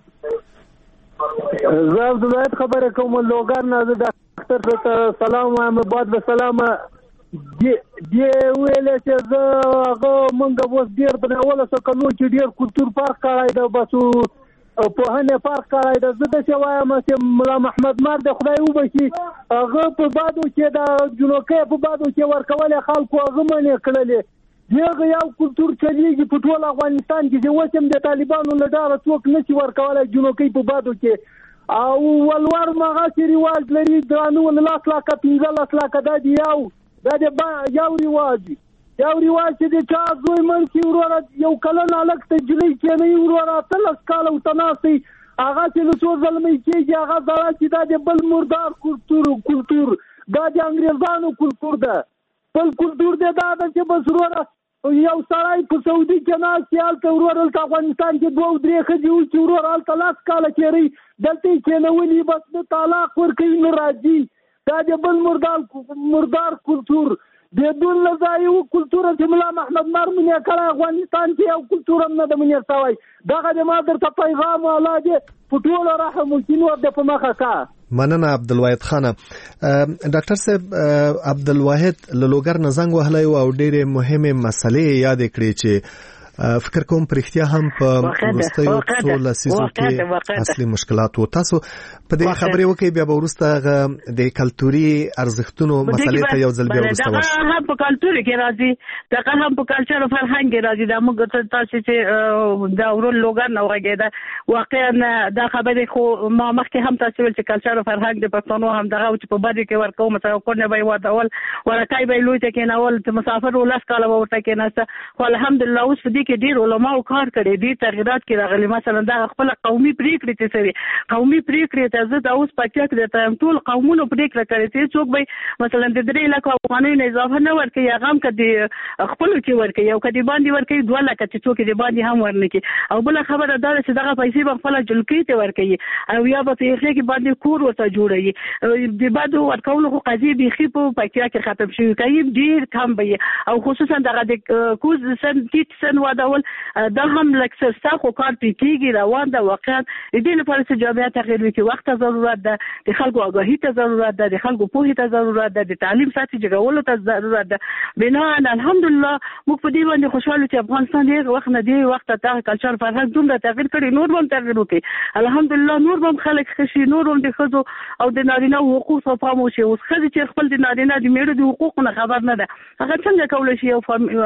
Speaker 10: زه عبدالوهید خبره کوم لوګر نه. د ډاکټر ته سلام وایم، بعد به سلام دی ویل چې زه هغه مونږ اوس ډیر په اوله سکانو چې ډیر کلتور پارک کړای دا بسو په هنه پارک کړای دا. زه د وایم چې مولا محمد مار د خدای وبشي هغه په بادو کې دا جنوکې په بادو کې ورکول خلکو هغه منې کړلې. دغه یو کلتور چلیږي په ټول افغانستان کې چې وسم د طالبانو له ډاره څوک نشي ورکولای جنوکې په بادو کې او ولور مغه چې رواج لري درانو لاس لا کپیل لاس لا کدا دی یو رواج چې د چا زوی مرسي ورور یو کلن الګ ته جلې کې نه ورور تلس کال او تناسي هغه چې له څو ظلمي کېږي هغه ځای چې د بل مردار کلتور دا د انګريزانو کلتور ده. بل کلتور دی دا چې بس ورور یو سړی په سعودي کې ناست هلته ورور هلته افغانستان کې 2-3 ښځې اوس چې ورور هلته 10 کاله تېروي دلته یې کېنولي بس د طلاق ورکوي نه راځي. دا د بل مردار کلتور د دون له ځایه و کلتور چې ملا محمد مار منې کړی افغانستان کې یو کلتور هم نه ده منې شوی. دغه د ما درته پیغام والا دی په ټولو رحم وکړي نور د په مخه کا.
Speaker 1: مننه عبدالواحد خانه. ډاکټر صاحب عبدالواحد له لوګر نه زنګ وهلی او ډېرې مهمې مسلې یادې کړې چې فکر کوم پر اختیا هم په وروستیو څو لسیزو کې اصلي مشکلات وو. تاسو په دې خبرې وکړئ بیا به وروسته د کلتوري ارزښتونو مسلې ته یو ځل بیا وروسته ورشو.
Speaker 5: دغه هم په کلتور کې راځي، دغه هم په کلچر او فرهنګ کې راځي. دا موږ تاسو چې دا ورول لوګر نه وغږېده واقعا دا خبرې خو ما مخکې هم تاسو ول چې کلچر او فرهنګ د پښتنو هم دغه چې په باندې کې ورکو مثلا کورنه به ودول ورکای به لوي ته کې ناول ته مسافر ولاس کاله ورته کې نهسته. خو الحمدلله اوس دې کې ډیر علماء کار کړي دي، تغیرات کې راغلي. مثلا دا خپل قومي پریکړې چې سوي قومي پریکړې ته زه دا اوس پکې کې ته ټول قومونو پریکړه کړي چې څوک به مثلا د 3 لک افغانۍ نه اضافه نه ورکړي یا غم کړي خپل کې ورکړي او کدي باندې ورکړي 2 لک چې څوک دې باندې هم ورنکړي. او بل خبره دا چې دغه پیسې په خپل جلکې ته ورکړي او یا په پیسې کې باندې کور ورته جوړي. د بادو ورکول خو قضیه بيخي په پکې کې ختم شي کوي ډیر کم به او خصوصا دغه د کوز سن ټیټ سن ودول دا هم لکه څه کار کېږي روان ده. واقعا د دې لپاره چې جامعه تغیر وکړي وخت ضرورت ده، د خلکو آگاهی ته ضرورت ده، د خلکو پوهې ته ضرورت ده، د تعلیم ساتي جوړولو ته ضرورت ده. بنا الحمدلله موږ په دې باندې خوشاله چې افغانستان دې وخت نه دی وخت ته کلچر فرهنګ دومره تغیر کړي نور هم تغیر وکړي. الحمدلله نور هم خلک خشي، نور هم د ښځو او د نارینه حقوق ته پام وشي. اوس ښځې چې خپل د نارینه د میړه د حقوقو نه خبر نه ده هغه څنګه کولای شي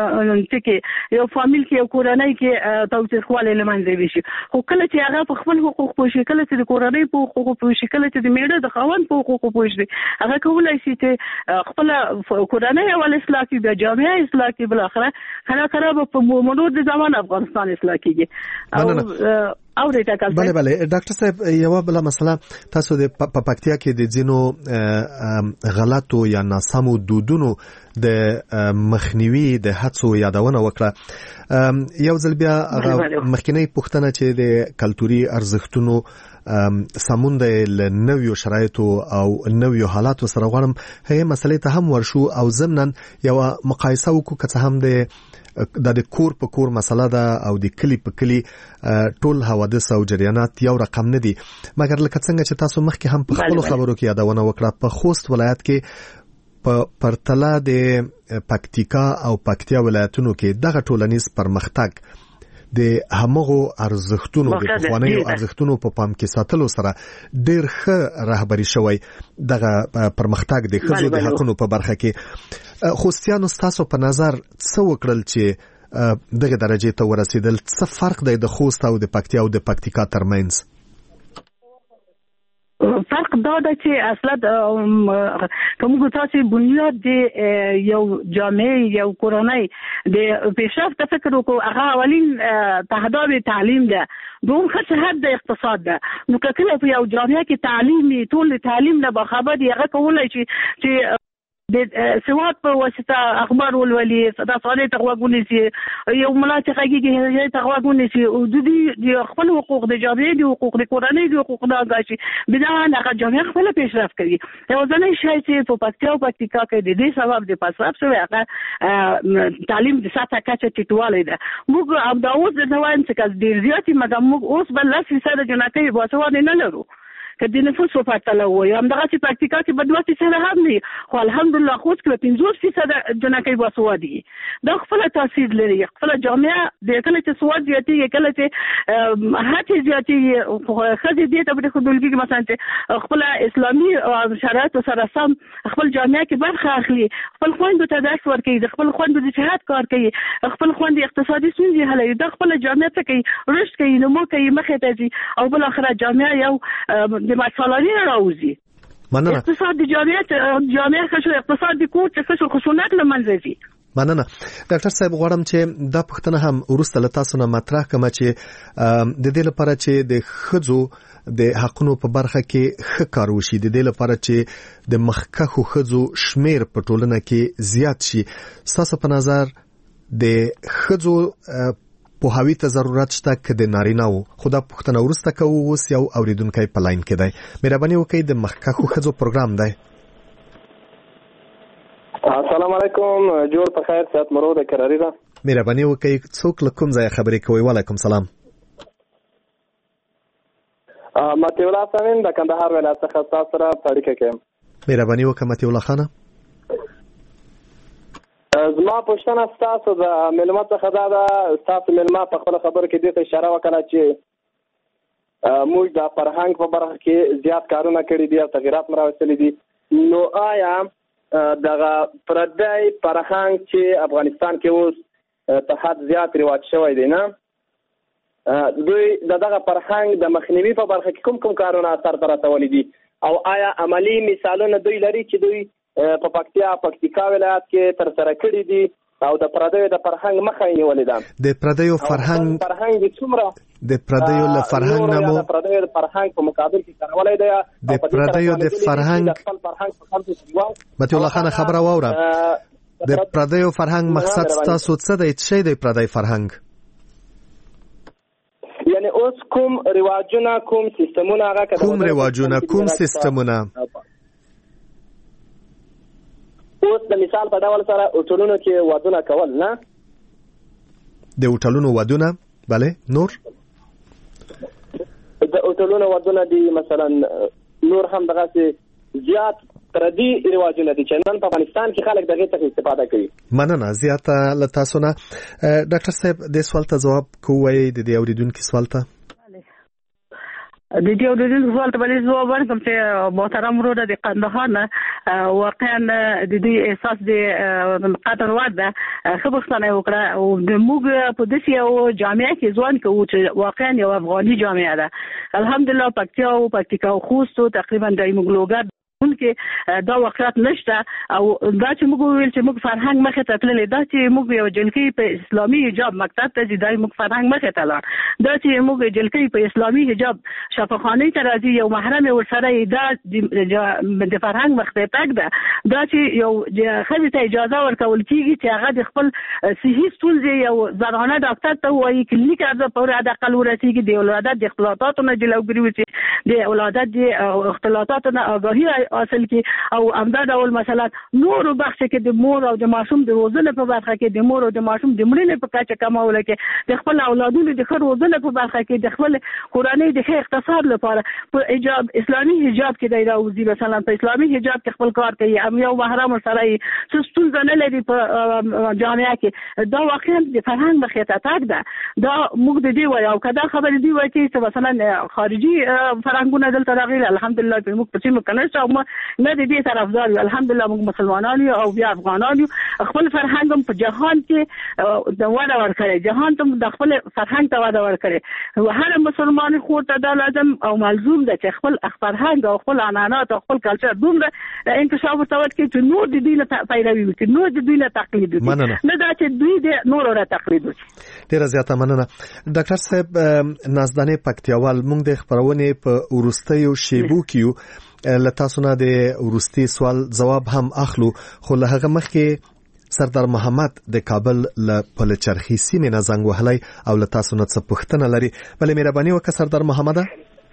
Speaker 5: یو فامیل کې یو کورنۍ کې توثیقواله لمنځه وشي. خو کله چې هغه په خپل حقوق پوښي، کله چې د کورنۍ په حقوق پوښي، کله چې د میړه د خاوند په حقوق پوښي، هغه کولای شي چې خپل کورنۍ او اصلاح کې د جامعه اصلاح کې بل اخره خراب په مرور د زمان افغانستان اصلاح کیږي.
Speaker 1: بله ډاکټر صاحب یو بل مسله تاسو د پکتیا کې د ځینو غلطو یا ناسمو دودونو د مخنیوي د هڅو یادونه وکړه. یو ځل بیا مخکینی پوښتنه چې د کلتوري ارزښتونو سمون د نویو شرایطو او نویو حالاتو سره غواړم هغه مسلې ته هم ورشو او ضمناً یو مقایسه وکړو که څه هم د کور په کور مسله ده او د کلی په کلی ټول حوادث او جریانات یو رقم نه دي. مګر لکه څنګه چې تاسو مخکې هم په خپل خبرو کې یادونه وکړه په خوست ولایت کې په پرتله د پکتیکا او پکتیا ولایتونو کې دغه ټولنیز پرمختګ د همغو ارزښتونو د پخوانیو ارزښتونو په پام کې ساتلو سره ډېر ښه رهبري شوی دغه پرمختګ د ښځو د حقونو په برخه کې. خوستیانو ستاسو په نظر څه وکړل چې دغه درجه ته ورسېدل. څه فرق دی د خوست او د پکتیا او د پکتیکا ترمنځ؟
Speaker 5: فرق دا ده چې اصلا کوم تاسو بنیاد دی یو جامعه یو کورنۍ د پیشرفت فکر وکړو، هغه اولین تهداب تعلیم ده، دوم خصوصیت د اقتصاد ده. نو کله په یو جامعه کې تعلیم ټول تعلیم نه باخبر دی، هغه کولای شي چې د سواد په واسطه اخبار ولولي، صدا صالح تغوغونی سي، یو ملاته حقيقي تغوغونی سي، او د دې خپل حقوق د جامعې د حقوق د کورنۍ د حقوق د غاشي بدان هغه جامعه خپل پیشرفت کوي. یو ځنه شي چې په پکتیا او پکتیکا کې د دې سبب د پاساب شوی هغه تعلیم د ساته کچه ټیټوالی ده. موږ اب دا اوس د نوایم چې ډیر زیاتې مګم موږ اوس بل 10% جنکۍ باسواد نه لرو که د نفوس په پرتله وي. همدغه چې پکتیکا کې بدواتي سره هم دي، خو الحمدلله خوست کې 50% جنکۍ باسواد دي. دا خپل تاثیر لري. خپل جامعه د کله چې سواد زیاتېږي، کله چې هڅې زیاتېږي، ښځې دې ته په خودلګي کې مثلا چې خپل اسلامي شرایط سره سم خپل جامعه کې برخه اخلي، خپل خويندو ته درس ورکوي، د خپل خويندو د جهاد کار کوي، خپل خويندې اقتصادي ستونزې حلوي، د خپل جامعه ته کوي، رشد کوي، نمو کوي، مخې ته ځي، او بل اخر جامعه یو د مسالې راوځي.
Speaker 1: مننه.
Speaker 5: اقتصاد د جامعه خشو اقتصاد د کور چې خشو خشونت لمنځه ځي.
Speaker 1: مننه. ډاکټر صاحب غواړم چې دا پوښتنه هم ورسته له تاسو نه مطرح کړم چې د دې لپاره چې د ښځو د حقونو په برخه کې ښه کار وشي، د دې لپاره چې د مخکښو ښځو شمیر په ټولنه کې زیات شي، تاسو په نظر د ښځو په هوی ته ضرورت شته که د نارینه وو؟ خدا پوښتنه ورسته کوو. اوس یو اوریدونکی په لاین کې دی. مهرباني وکړئ د مخکښو ښځو پروګرام دی.
Speaker 13: السلام علیکم، جوړ په خیر، صحت مرو د کراری ده.
Speaker 1: مهرباني وکړئ څوک له کوم ځای خبرې کوي؟ وعلیکم سلام.
Speaker 13: متي الله سامین د کندهار ولایت څخه تاسو سره اړیکه کوم.
Speaker 1: مهرباني وکړئ متي الله خانه.
Speaker 13: زما پوښتنه تاسو د ملمه څخه دا تاسو ملمه په خپل خبر کې دې ته اشاره وکړه چې موږ د فرهنګ په برخه کې زیات کارونه کړی دي او تغیرات راوستلي دي. نو آیا دغه پردی فرهنګ چې افغانستان کې اوس ته حد زیات رواج شوی دی نه، دوی دغه فرهنګ د مخنیوي په برخه کې کوم کارونه سرته رسولي دي، او آیا عملی مثالونه دوی لري چې دوی په پکتیکا ولایت کې تر سره کړی دي او د پردیو د فرهنګ مخه یې نیولې ده؟
Speaker 1: د پردیو فرهنګ
Speaker 13: د څومره
Speaker 1: د پردیو له فرهنګ نه مو
Speaker 13: د پردیو د فرهنګ په مقابل کې کارولای دی؟
Speaker 1: د پردیو د فرهنګ متي الله خان خبره واوره. د پردیو فرهنګ مقصد تاسو څه دی؟ څه دی پردی فرهنګ؟
Speaker 13: یعنی اوس کوم رواجونه، کوم سیستمونه، هغه
Speaker 1: کوم رواجونه، کوم سیستمونه
Speaker 13: اوس د مثال په ډول سره هوټلونو کې ودونه کول، نه
Speaker 1: د هوټلونو ودونه، bale نور
Speaker 13: د هوټلونو ودونه دي مثلا، نور هم دغه زیات پردي رواجونه دي چې نن په افغانستان کې خلک دغه څخه استفاده کوي.
Speaker 1: مننه زیاته له تاسو نه. ډاکټر صاحب د سوال ته جواب کوی د دې اوریدونکو سوال ته؟
Speaker 5: د دې اوریدونکو سوال ته باندې جواب ورکوم چې محترم وروره د قندهار نه واقعا د دې احساس د قدر وده خبرستانه وکړه، او د موږ په دې یو جامعه کې ځوان کوو چې واقعا یو افغاني جامعه ده. الحمدلله پکتیا او پکتیکا او خوست تقریبا د موږ کې دا واقعیت نشته، او دا چې موږ ویل چې موږ فرهنګ مخه ته تللی، دا چې موږ یو جلکې په اسلامي حجاب مکتب ته ځي، دا موږ فرهنګ مخه ته لاړ، دا چې موږ جلکې په اسلامي حجاب شفاخانه ته راځي، یو محرم ورسره دا د فرهنګ مخه تک ده، دا چې یو خځې ته اجازه ورکول کیږي چې هغه د خپل صحي ستونزې یو زنانه ډاکټر ته وایي، کلینیک ارزه په اړه د اقل ورسیږي، د ولادت د اختلاطاتو نه جلوګیری وشي، د ولادت د اختلاطاتو نه آگاهی حاصل کی، او همدا ډول مسالات نور بخش کې د مور او د ماشوم د روزنې په برخه کې د مور او د ماشوم د مړینې په کچه کمول کې، د خپل اولادونو د خیر روزنې په برخه کې، د خپل کورنۍ د خیر اقتصاد لپاره په حجاب اسلامي حجاب کې د راوځي، مثلا په اسلامي حجاب کې خپل کار کوي، ام یو محرم سره څه ستونزه نه لري په جامعه کې، دا واقعا د فرهنګ مخه ته تاګ ده. دا موږ د دې وایو، او کدا خبر دی وایي چې مثلا خارجي فرهنګونه دلته راغلي الحمدلله په موږ په څه کنه چې نه دې طرفدار یو الحمدلله موږ مسلمانان یو او بیا افغانان یو خپل فرهنګ په جهان کې د وړ ورکړي جهان ته د خپل فرهنګ ته وړ ورکړي هر مسلمان خو ته د لازم او ملزوم ده چې خپل فرهنګ او خپل عنعنات او خپل کلچر دومره انکشاف ورته چې نور د دې نه پیروي وکړي نور د دې نه تقلید وکړي نه دا چې دوی د نور را تقلید وکړي.
Speaker 1: ډیره زیاته مننه ډاکټر صاحب نازدانه پکتیوال موږ د خبرونه په ورستیو شیبو کیو لتاسو نه د ورستی سوال جواب هم اخلو خو له هغه مخکې سردار محمد د کابل له پلچرخي سیمې نه زنګ وهلی او لتاسو نه څه پوښتنه لري بلې مهرباني وکړه سردار محمد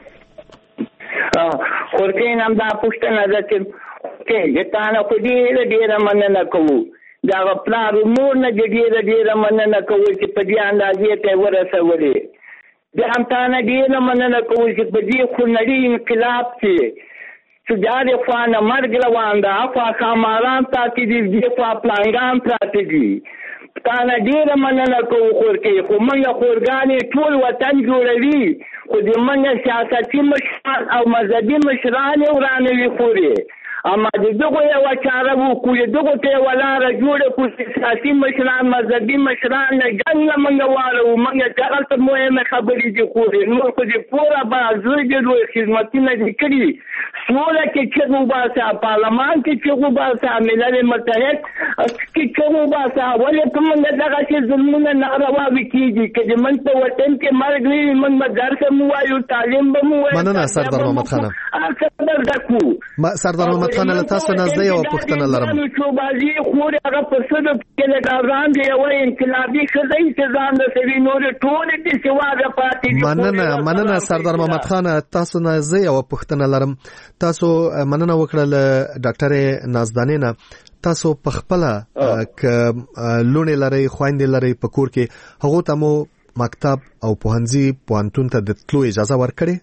Speaker 14: خورکین هم دا پوښتنه ده چې کې تانه خو ډېره مننه کوو دا پلار مور نه ډېره مننه کوو چې په دې اندازې ته ورسولې بیا هم تانه ډېره مننه کوو چې په دې خونړي انقلاب چې جارې خوا نه مرګ روان ده خوا خاماران پاتې دي دې خوا پلانګان پراته دي تانه ډېره مننه کوو خورکې خو موږ خورګانې ټول وطن جوړوي خو د موږ سیاسي مشران او مذهبي مشران یې ورانوي خورې اما دغه یو چاره وکړو دغه ته ولاره جوړه کو سیاسي مشران مذهبي مشران نه څنګه موږ واره موږ ټاکل مهمه خبرې دي خو نو خو دې پورا بازوی د لوی خدمتونه کړي سوله کې چې وباسه پارلمان کې چې وباسه ملل متحد کې چې وباسه ولې کومه دغه چې ظلمونه ناروا وکړي چې من په وطن کې مرګ وي من مدرسه مو وایو تعلیم به مو وایو
Speaker 1: مننه سردار محمد خان سردار محمد خان له تاسو نه زه یو پوښتنه لرم
Speaker 14: چې بازي خو هغه په څه کې له کاران دی او انقلابي خزای چې ځان د سوي نور ټول دي سواده پاتې
Speaker 1: مننه سردار محمد خان تاسو نه زه یو پوښتنه لرم تاسو مننه وکړه ډاکټر نازدانه نه تاسو په خپل ک لونې لري خويندې لري په کور کې هغه ته مو مکتب او پوهنځي پوهنتون ته د تلو اجازه ورکړي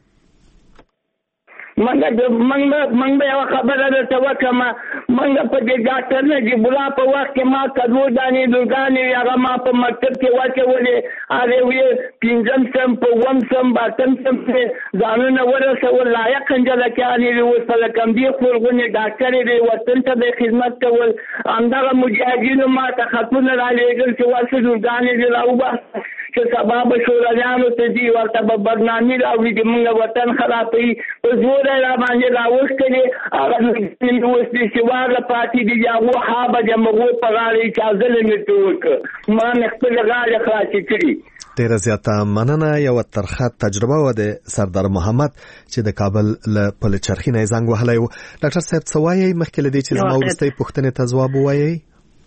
Speaker 14: منګه یو خبره ده وکم منګه په دې ډاکټر نه دی بلا په وخت کې ما کډو دانې دګانې هغه ما په مکتب کې واچولې اره وی پینځم سم په وم سم باتم سم ځانونه ورسول لایق انجل کېانی وي په کوم دی خورغونه ډاکټر دی وطن ته د خدمت کول اندغه مجاهدینو ما ته خطونه را لېږل چې ورسې دګانې دی راوبه چې سبب شورانو ته دی ورته بدنامي راوړي چې موږ وطن خرابوي په زور را باندې راوښتلې هغه نوستي چې واغه پاتې دي هغه حابه د مغو په غاړه چې ځل نه توک ما خپل غاړه خلاص کړی
Speaker 1: ډیره زیاته مننه یو ترخه تجربه و د سردار محمد چې د کابل له پلچرخي نه زنګ وهلی و ډاکټر صاحب څه وایي مخکې له دې چې زما وروستۍ پوښتنې ته ځواب ووایي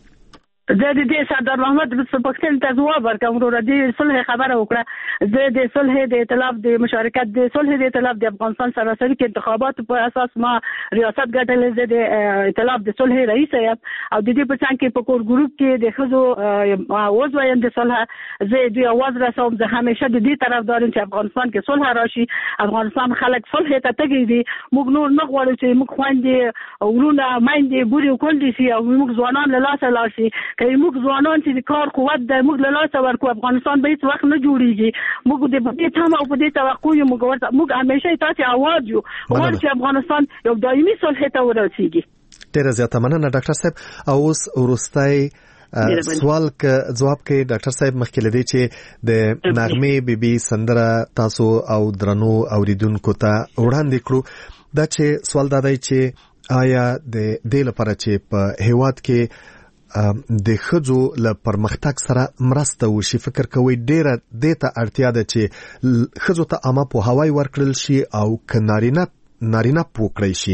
Speaker 5: زه د دې سردار محمد په پښتون ته ځواب ورکوم ورو د صلح خبره وکړه زه د صلح د ائتلاف د مشارکت د صلح د ائتلاف د افغانستان سراسري کې انتخابات په اساس ما ریاست ګټلې زه د ائتلاف د صلح رئیس یم او د دې په څنګ کې په کور ګروپ کې د خزو اوز وایم د صلح زه د اواز رسوم زه همیشه د دې طرفدار یم چې افغانستان کې صلح راشي افغانستان خلک صلح ته تګي دي موږ نور نه غواړو چې موږ خويندې ورونه مایندې بوري کول دي او موږ ځوانان له لاسه لاشي که موږ ځوانان چې کار قوت د موږ له لاسه ورکو افغانستان به هیڅ وخت نه جوړیږي موږ د دې تمه او په دې توقع یو موږ همیشه تاسو आवाज یو چې افغانستان یو دایمي صلح ته ورسیږي
Speaker 1: ډیره زیاته مننه ډاکټر صاحب او اوس ورستای سوال ک جواب کې ډاکټر صاحب مخکې لدی چې د نغمه بیبي سندره تاسو او درنو اوریدونکو ته وړاندې کړو دا چې سوال دا دی چې آیا د دې لپاره چې په هیواد کې د خځو له پرمختګ سره مرسته وشي فکر کوي ډیره د ته اړتیا ده چې خځو ته عامه په هوای ورکړل شي او نارینه پوکړی شي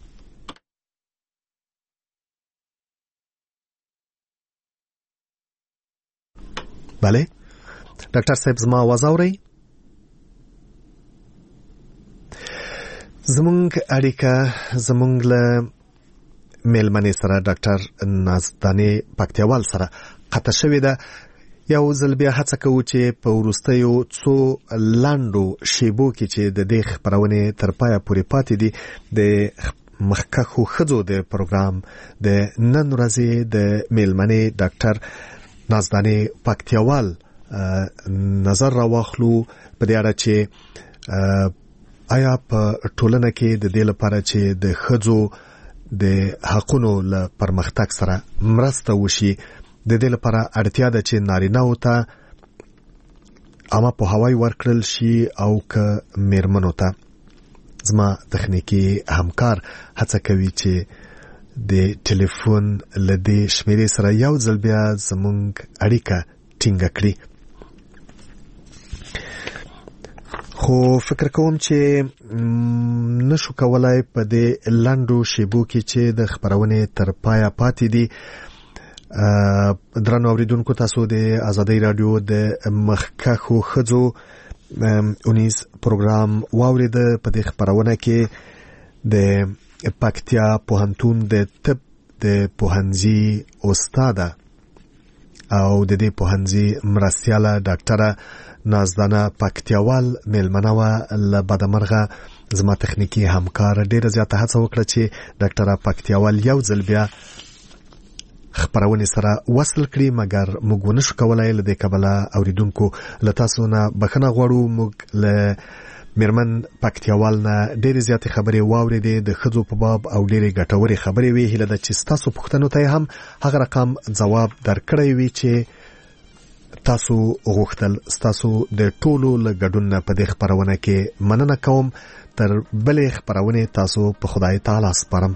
Speaker 1: بله ډاکټر صاحب زما आवाज اوري زمونږ اړیکه زمونږ له میلمنې سره ډاکټر نازدانه پکتیوال سره قطع شوې ده یو ځل بیا هڅه کوو چې په وروستیو څو لاندو شیبو کې چې د دې خبرونه تر پایه پورې پاتې دي د مخکخو خځو د پروګرام د نن ورځې د میلمنې ډاکټر نازدانه پکتیوال نظر راوخلو په دې اړه چې آیا په ټولنه کې د دې لپاره چې د ښځو د حقونو له پرمختګ سره مرسته وشي د دې لپاره اړتیا ده چې نارینه‌و ته عامه پوهاوی ورکړل شي او که میرمنو ته؟ زما تخنیکی همکار هڅه کوي چې د ټلیفون له دې شمیرې سره یو ځل بیا زموږ اړیکه ټینګه کړي. خو فکر کوم چې نشو کولای په دې لنډو شیبو کې چې د خبرونې تر پایه پاتې دي. درنو اوریدونکو، تاسو د آزادۍ رادیو د مخکښو ښځو اونیز پروګرام واورید. په دې خبرونه کې د پکتیا پوهنتون د طب د پوهنځي استاده او د دې پوهنځي مرستیاله ډاکټره نازدانه پکتیاوال میلمنه وه. له بدمرغه زما تخنیکی همکار ډیره زیاته هڅه وکړه چې ډاکټره پکتیاوال یو ځل بیا خبرونه سره وصل کړي، مګر موږ ونشو کولای. له دې کبله اوریدونکو له تاسو نه بخښنه غواړو. موږ له میرمن پکتیاوال نه ډېرې زیاتې خبرې واورېدې د ښځو په باب او ډېرې ګټورې خبرې وې. هیله ده چې ستاسو پوښتنو ته هم هغه رقم ځواب درکړی وي چې تاسو غوښتل. ستاسو د ټولو له ګډون نه په دې خبرونه کې مننه کوم. تر بلې خبرونې تاسو په خدای تعالی سپارم.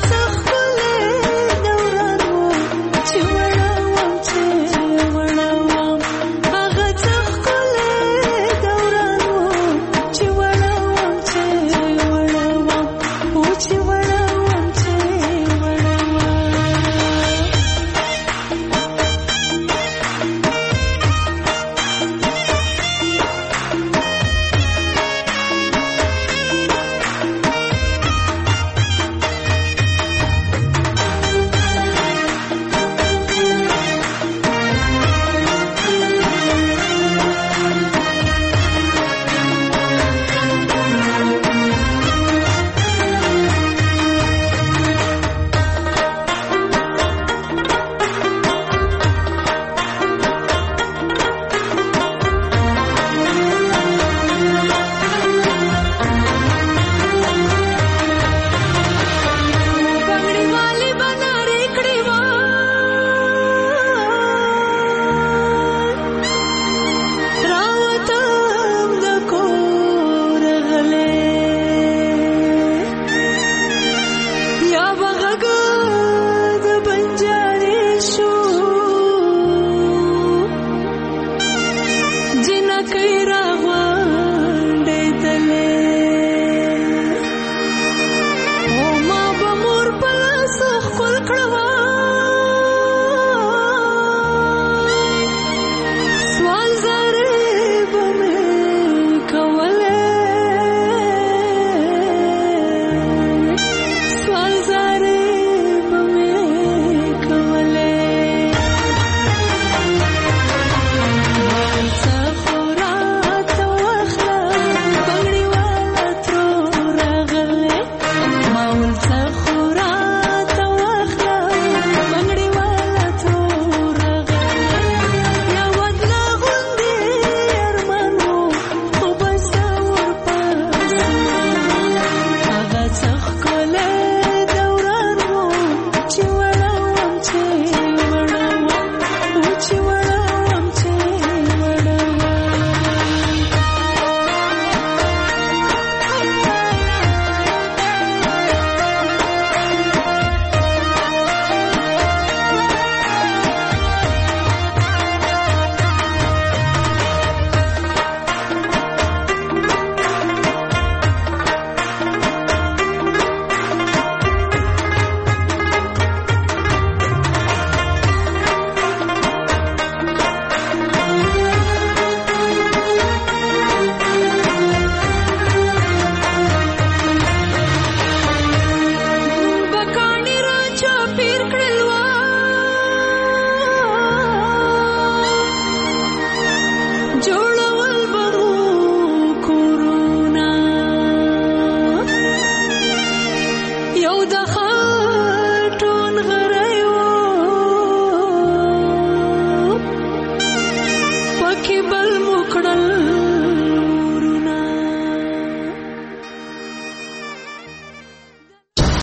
Speaker 15: What د